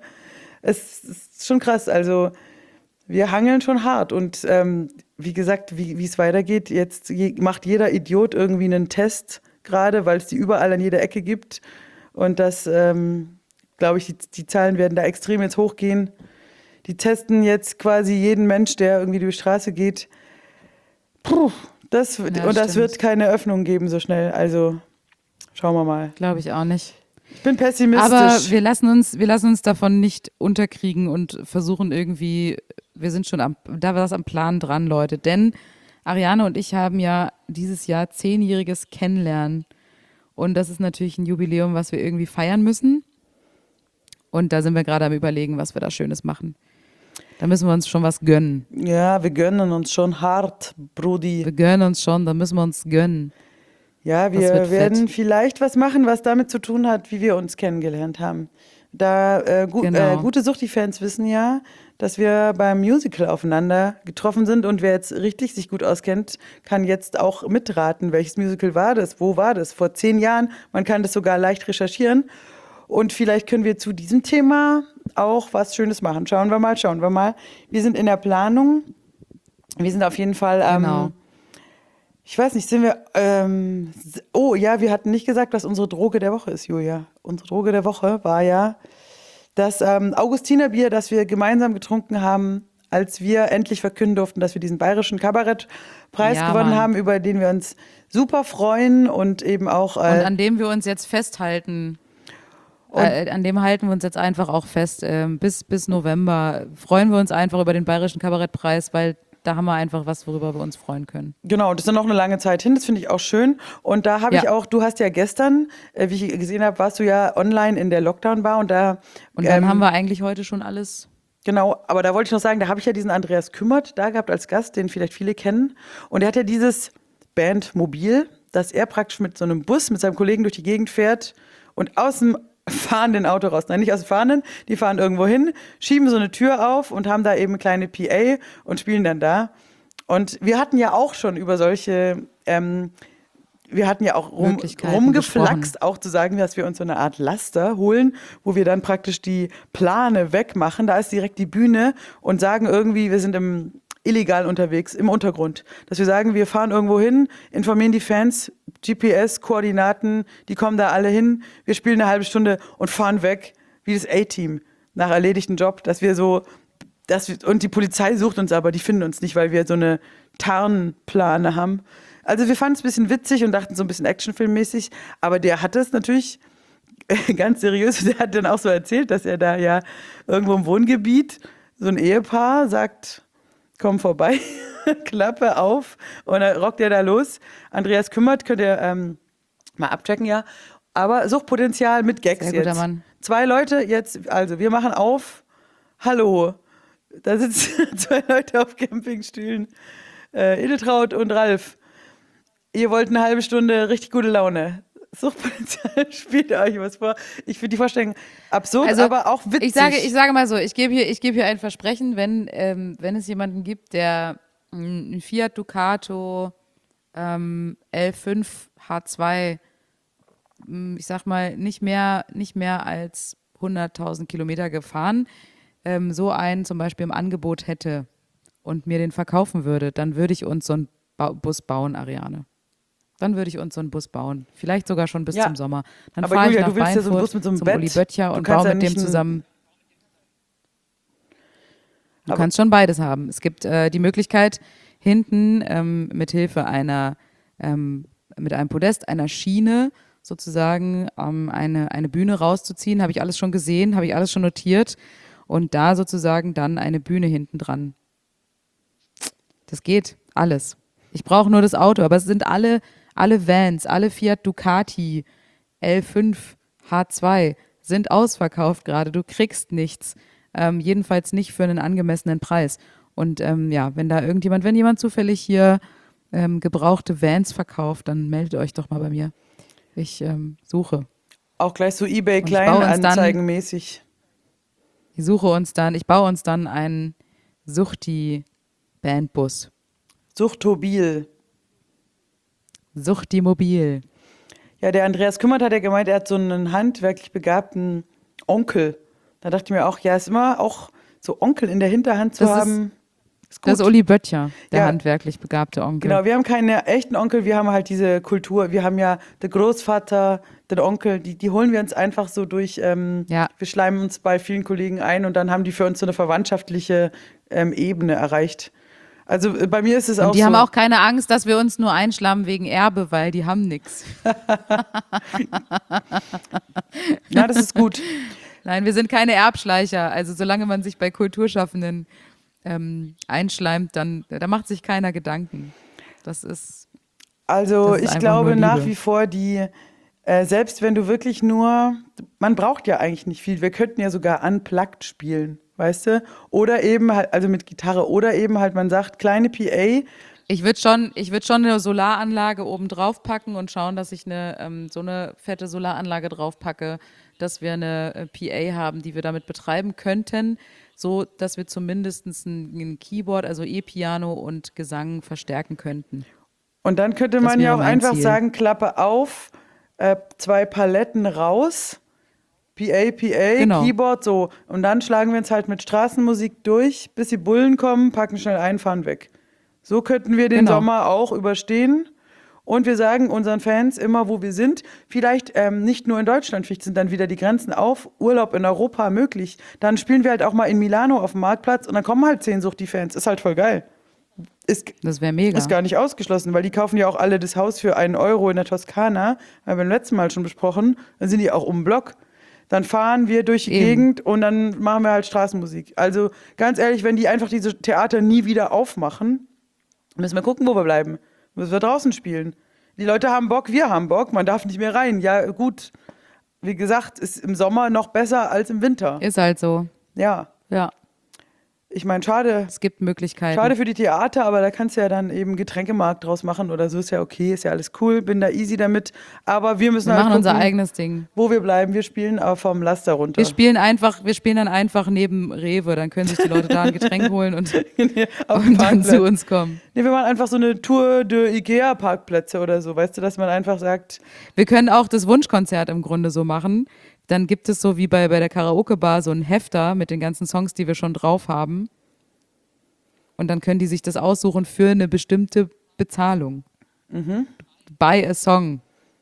Es ist schon krass, also wir hangeln schon hart und ähm, wie gesagt, wie wie es weitergeht, jetzt je, macht jeder Idiot irgendwie einen Test gerade, weil es die überall an jeder Ecke gibt und das, ähm, glaube ich, die, die Zahlen werden da extrem jetzt hochgehen. Die testen jetzt quasi jeden Mensch, der irgendwie durch die Straße geht. Puh, das, und das stimmt. wird keine Öffnung geben so schnell, also schauen wir mal. glaube ich auch nicht. Ich bin pessimistisch. Aber wir lassen uns, wir lassen uns davon nicht unterkriegen und versuchen irgendwie, wir sind schon am, da war das am Plan dran, Leute. Denn Ariane und ich haben ja dieses Jahr zehnjähriges Kennenlernen. Und das ist natürlich ein Jubiläum, was wir irgendwie feiern müssen. Und da sind wir gerade am Überlegen, was wir da Schönes machen. Da müssen wir uns schon was gönnen. Ja, wir gönnen uns schon hart, Brudi. Wir gönnen uns schon, da müssen wir uns gönnen. Ja, Das wir wird werden fett. vielleicht was machen, was damit zu tun hat, wie wir uns kennengelernt haben. Da äh, gu Genau. äh, gute Suchti-Fans wissen ja, dass wir beim Musical aufeinander getroffen sind und wer jetzt richtig sich gut auskennt, kann jetzt auch mitraten, welches Musical war das, wo war das, vor zehn Jahren. Man kann das sogar leicht recherchieren und vielleicht können wir zu diesem Thema auch was Schönes machen. Schauen wir mal, schauen wir mal. Wir sind in der Planung. Wir sind auf jeden Fall ähm, Genau. ich weiß nicht, sind wir, ähm, s- oh ja, wir hatten nicht gesagt, was unsere Droge der Woche ist, Julia. Unsere Droge der Woche war ja das ähm, Augustinerbier, das wir gemeinsam getrunken haben, als wir endlich verkünden durften, dass wir diesen bayerischen Kabarettpreis Ja, gewonnen Mann. haben, über den wir uns super freuen und eben auch, Und äh, an dem wir uns jetzt festhalten. Äh, an dem halten wir uns jetzt einfach auch fest. Ähm, bis, bis November freuen wir uns einfach über den Bayerischen Kabarettpreis, weil da haben wir einfach was, worüber wir uns freuen können. Genau, das ist dann noch eine lange Zeit hin, das finde ich auch schön. Und da habe Ja. ich auch, du hast ja gestern, äh, wie ich gesehen habe, warst du ja online in der Lockdown-Bar und da. Und dann ähm, haben wir eigentlich heute schon alles. Genau, aber da wollte ich noch sagen, da habe ich ja diesen Andreas Kümmert da gehabt als Gast, den vielleicht viele kennen. Und er hat ja dieses Bandmobil, dass er praktisch mit so einem Bus mit seinem Kollegen durch die Gegend fährt und aus dem fahrenden Auto raus. Nein, nicht aus dem fahrenden, die fahren irgendwo hin, schieben so eine Tür auf und haben da eben eine kleine P A und spielen dann da. Und wir hatten ja auch schon über solche, ähm, wir hatten ja auch rum, Möglichkeiten rumgeflaxt, auch zu sagen, dass wir uns so eine Art Laster holen, wo wir dann praktisch die Plane wegmachen. Da ist direkt die Bühne und sagen irgendwie, wir sind im illegal unterwegs, im Untergrund. Dass wir sagen, wir fahren irgendwo hin, informieren die Fans, G P S-Koordinaten, die kommen da alle hin, wir spielen eine halbe Stunde und fahren weg, wie das A-Team, nach erledigten Job, dass wir so, dass wir, und die Polizei sucht uns aber, die finden uns nicht, weil wir so eine Tarnplane haben. Also wir fanden es ein bisschen witzig und dachten so ein bisschen actionfilmmäßig, aber der hat es natürlich ganz seriös, der hat dann auch so erzählt, dass er da ja irgendwo im Wohngebiet, so ein Ehepaar sagt, komm vorbei, Klappe auf und dann rockt er da los. Andreas Kümmert, könnt ihr ähm, mal abchecken, ja. Aber Suchtpotenzial mit Gags Sehr guter jetzt. Mann. Zwei Leute jetzt, also wir machen auf, hallo, da sitzen zwei Leute auf Campingstühlen, äh, Edeltraud und Ralf. Ihr wollt eine halbe Stunde richtig gute Laune. Suchtpotenzial, spielt euch was vor. Ich finde die Vorstellung absurd, Also, aber auch witzig. Ich sage, ich sage mal so, ich gebe hier, ich gebe hier ein Versprechen, wenn, ähm, wenn es jemanden gibt, der ein Fiat Ducato ähm, L fünf H zwei, ich sag mal, nicht mehr, nicht mehr als hunderttausend Kilometer gefahren, ähm, so einen zum Beispiel im Angebot hätte und mir den verkaufen würde, dann würde ich uns so einen ba- Bus bauen, Ariane. Dann würde ich uns so einen Bus bauen. Vielleicht sogar schon bis Ja, zum Sommer. Dann aber fahre ich Julia, nach du willst ja so einen Weinfurt Bus mit so einem zum Bett. Uli Böttcher Du und kannst baue ja mit dem nicht einen- zusammen. Du Aber- kannst schon beides haben. Es gibt äh, die Möglichkeit, hinten ähm, mit Hilfe einer, ähm, mit einem Podest, einer Schiene sozusagen ähm, eine, eine Bühne rauszuziehen. Habe ich alles schon gesehen, habe ich alles schon notiert. Und da sozusagen dann eine Bühne hinten dran. Das geht, alles. Ich brauche nur das Auto, aber es sind alle, alle Vans, alle Fiat Ducati L fünf H zwei sind ausverkauft gerade. Du kriegst nichts. Ähm, jedenfalls nicht für einen angemessenen Preis. Und ähm, ja, wenn da irgendjemand, wenn jemand zufällig hier ähm, gebrauchte Vans verkauft, dann meldet euch doch mal bei mir. Ich ähm, suche. Auch gleich so eBay Und ich baue uns dann- Kleinanzeigenmäßig. Ich suche uns dann, ich baue uns dann einen Suchti-Bandbus. Suchtobil. Suchti-Mobil. Ja, der Andreas Kümmert hat ja gemeint, er hat so einen handwerklich begabten Onkel. Da dachte ich mir auch, ja, ist immer auch so Onkel in der Hinterhand zu Das ist- haben. Ist gut. Das ist Uli Böttcher, der Ja. handwerklich begabte Onkel. Genau, wir haben keine echten Onkel, wir haben halt diese Kultur. Wir haben ja den Großvater, den Onkel, die, die holen wir uns einfach so durch. Ähm, Ja. Wir schleimen uns bei vielen Kollegen ein und dann haben die für uns so eine verwandtschaftliche ähm, Ebene erreicht. Also äh, bei mir ist es auch Und die so. haben auch keine Angst, dass wir uns nur einschlammen wegen Erbe, weil die haben nichts. Ja, das ist gut. Nein, wir sind keine Erbschleicher. Also solange man sich bei Kulturschaffenden ähm, einschleimt, dann da macht sich keiner Gedanken. Das ist Also Das ist ich einfach glaube nur nach Liebe. wie vor, die, äh, selbst wenn du wirklich nur, man braucht ja eigentlich nicht viel. Wir könnten ja sogar unplugged spielen, weißt du? Oder eben halt, also mit Gitarre, oder eben halt, man sagt, kleine P A. Ich würde schon, ich würd schon eine Solaranlage oben drauf packen und schauen, dass ich eine, ähm, so eine fette Solaranlage drauf packe, dass wir eine äh, P A haben, die wir damit betreiben könnten, so dass wir zumindest ein, ein Keyboard, also E-Piano und Gesang verstärken könnten. Und dann könnte Das man ja wäre auch mein einfach Ziel. sagen, Klappe auf, äh, zwei Paletten raus, P A, P A, Genau. Keyboard, so. Und dann schlagen wir uns halt mit Straßenmusik durch, bis die Bullen kommen, packen schnell ein, fahren weg. So könnten wir den Genau. Sommer auch überstehen. Und wir sagen unseren Fans immer, wo wir sind, vielleicht ähm, nicht nur in Deutschland, vielleicht sind dann wieder die Grenzen auf, Urlaub in Europa möglich. Dann spielen wir halt auch mal in Milano auf dem Marktplatz und dann kommen halt zehn Suchti-Fans. Ist halt voll geil. Ist, Das wäre mega. ist gar nicht ausgeschlossen, weil die kaufen ja auch alle das Haus für einen Euro in der Toskana. Haben wir beim letzten Mal schon besprochen. Dann sind die auch um den Block. Dann fahren wir durch die Eben. Gegend und dann machen wir halt Straßenmusik. Also ganz ehrlich, wenn die einfach diese Theater nie wieder aufmachen, müssen wir gucken, wo wir bleiben. Müssen wir draußen spielen. Die Leute haben Bock, wir haben Bock, man darf nicht mehr rein. Ja gut, wie gesagt, ist im Sommer noch besser als im Winter. Ist halt so. Ja, Ja, ich meine, schade. es gibt Möglichkeiten. Schade für die Theater, aber da kannst du ja dann eben Getränkemarkt draus machen oder so, ist ja okay, ist ja alles cool, bin da easy damit. Aber wir müssen wir halt machen unser gucken, eigenes Ding. wo wir bleiben. Wir spielen aber vom Laster runter. Wir spielen einfach, wir spielen dann einfach neben Rewe, dann können sich die Leute da ein Getränk holen und, Auf dem und dann Parkplatz. zu uns kommen. Nee, wir machen einfach so eine Tour de Ikea-Parkplätze oder so, weißt du, dass man einfach sagt, Wir können auch das Wunschkonzert im Grunde so machen. Dann gibt es so wie bei, bei der Karaoke-Bar so einen Hefter mit den ganzen Songs, die wir schon drauf haben. Und dann können die sich das aussuchen für eine bestimmte Bezahlung. Mhm. Buy a Song.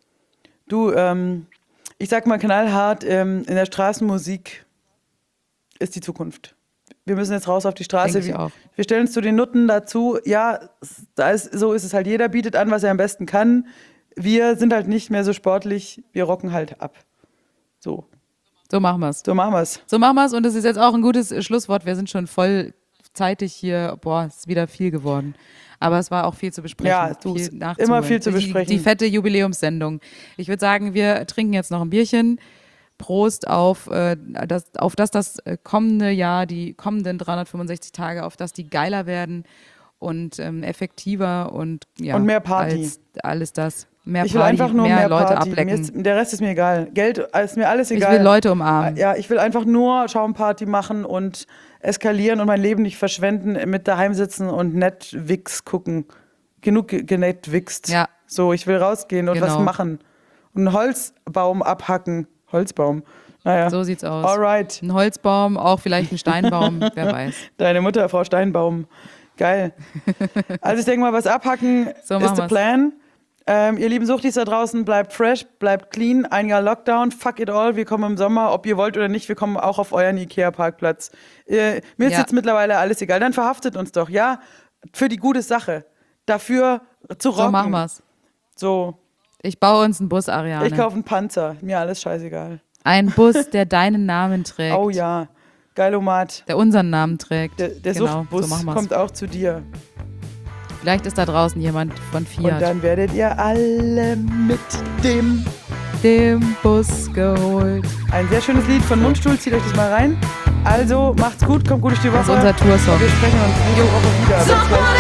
du, ähm, ich sag mal knallhart, ähm, in der Straßenmusik ist die Zukunft. Wir müssen jetzt raus auf die Straße. Denk ich wir, auch. wir stellen uns zu den Nutten dazu. Ja, da ist, so ist es halt. Jeder bietet an, was er am besten kann. Wir sind halt nicht mehr so sportlich. Wir rocken halt ab. So, So machen wir's. so machen wir's. So machen wir's. Und das ist jetzt auch ein gutes Schlusswort. Wir sind schon vollzeitig hier. Boah, es ist wieder viel geworden. Aber es war auch viel zu besprechen. Ja, du, viel es- nachzuholen. immer viel zu Die- besprechen. Die, die fette Jubiläumssendung. Ich würde sagen, wir trinken jetzt noch ein Bierchen. Prost auf, äh, das, auf das das äh, kommende Jahr, die kommenden dreihundertfünfundsechzig Tage, auf das die geiler werden und ähm, effektiver und ja, Und mehr Party. Als alles das. Mehr Ich will Party, einfach nur mehr, mehr, Leute Party. Mir ablecken. ist, der Rest ist mir egal. Geld ist mir alles Ich egal. will Leute umarmen. Ja, ich will einfach nur Schaumparty machen und eskalieren und mein Leben nicht verschwenden, mit daheim sitzen und Netflix gucken. Genug ge- genetwixt. Ja. So, ich will rausgehen und was Genau. machen. Und einen Holzbaum abhacken. Holzbaum. Naja. So sieht's aus. Alright. Ein Holzbaum, auch vielleicht ein Steinbaum, wer weiß. Deine Mutter, Frau Steinbaum. Geil. Also ich denke mal, was abhacken So ist machen der wir's. Plan. Ähm, ihr lieben Suchtis da draußen, bleibt fresh, bleibt clean. Ein Jahr Lockdown, fuck it all. Wir kommen im Sommer, ob ihr wollt oder nicht, wir kommen auch auf euren Ikea-Parkplatz. Äh, mir ist Ja. jetzt mittlerweile alles egal. Dann verhaftet uns doch, ja? Für die gute Sache. Dafür zu rocken. So machen wir's. So, Ich baue uns einen Bus, Ariane. ich kaufe einen Panzer. Mir alles scheißegal. Ein Bus, der deinen Namen trägt. Oh ja, Geilomat. Der unseren Namen trägt. Der, der genau, Suchtbus so machen wir's. kommt auch zu dir. Vielleicht ist da draußen jemand von Und Fiat, dann werdet ihr alle mit dem dem Bus geholt. Ein sehr schönes Lied von Mundstuhl, zieht euch das mal rein. Also, macht's gut, kommt gut durch die Woche. Das ist unser Toursong. Wir sprechen uns nächste Woche wieder. So Bis gleich.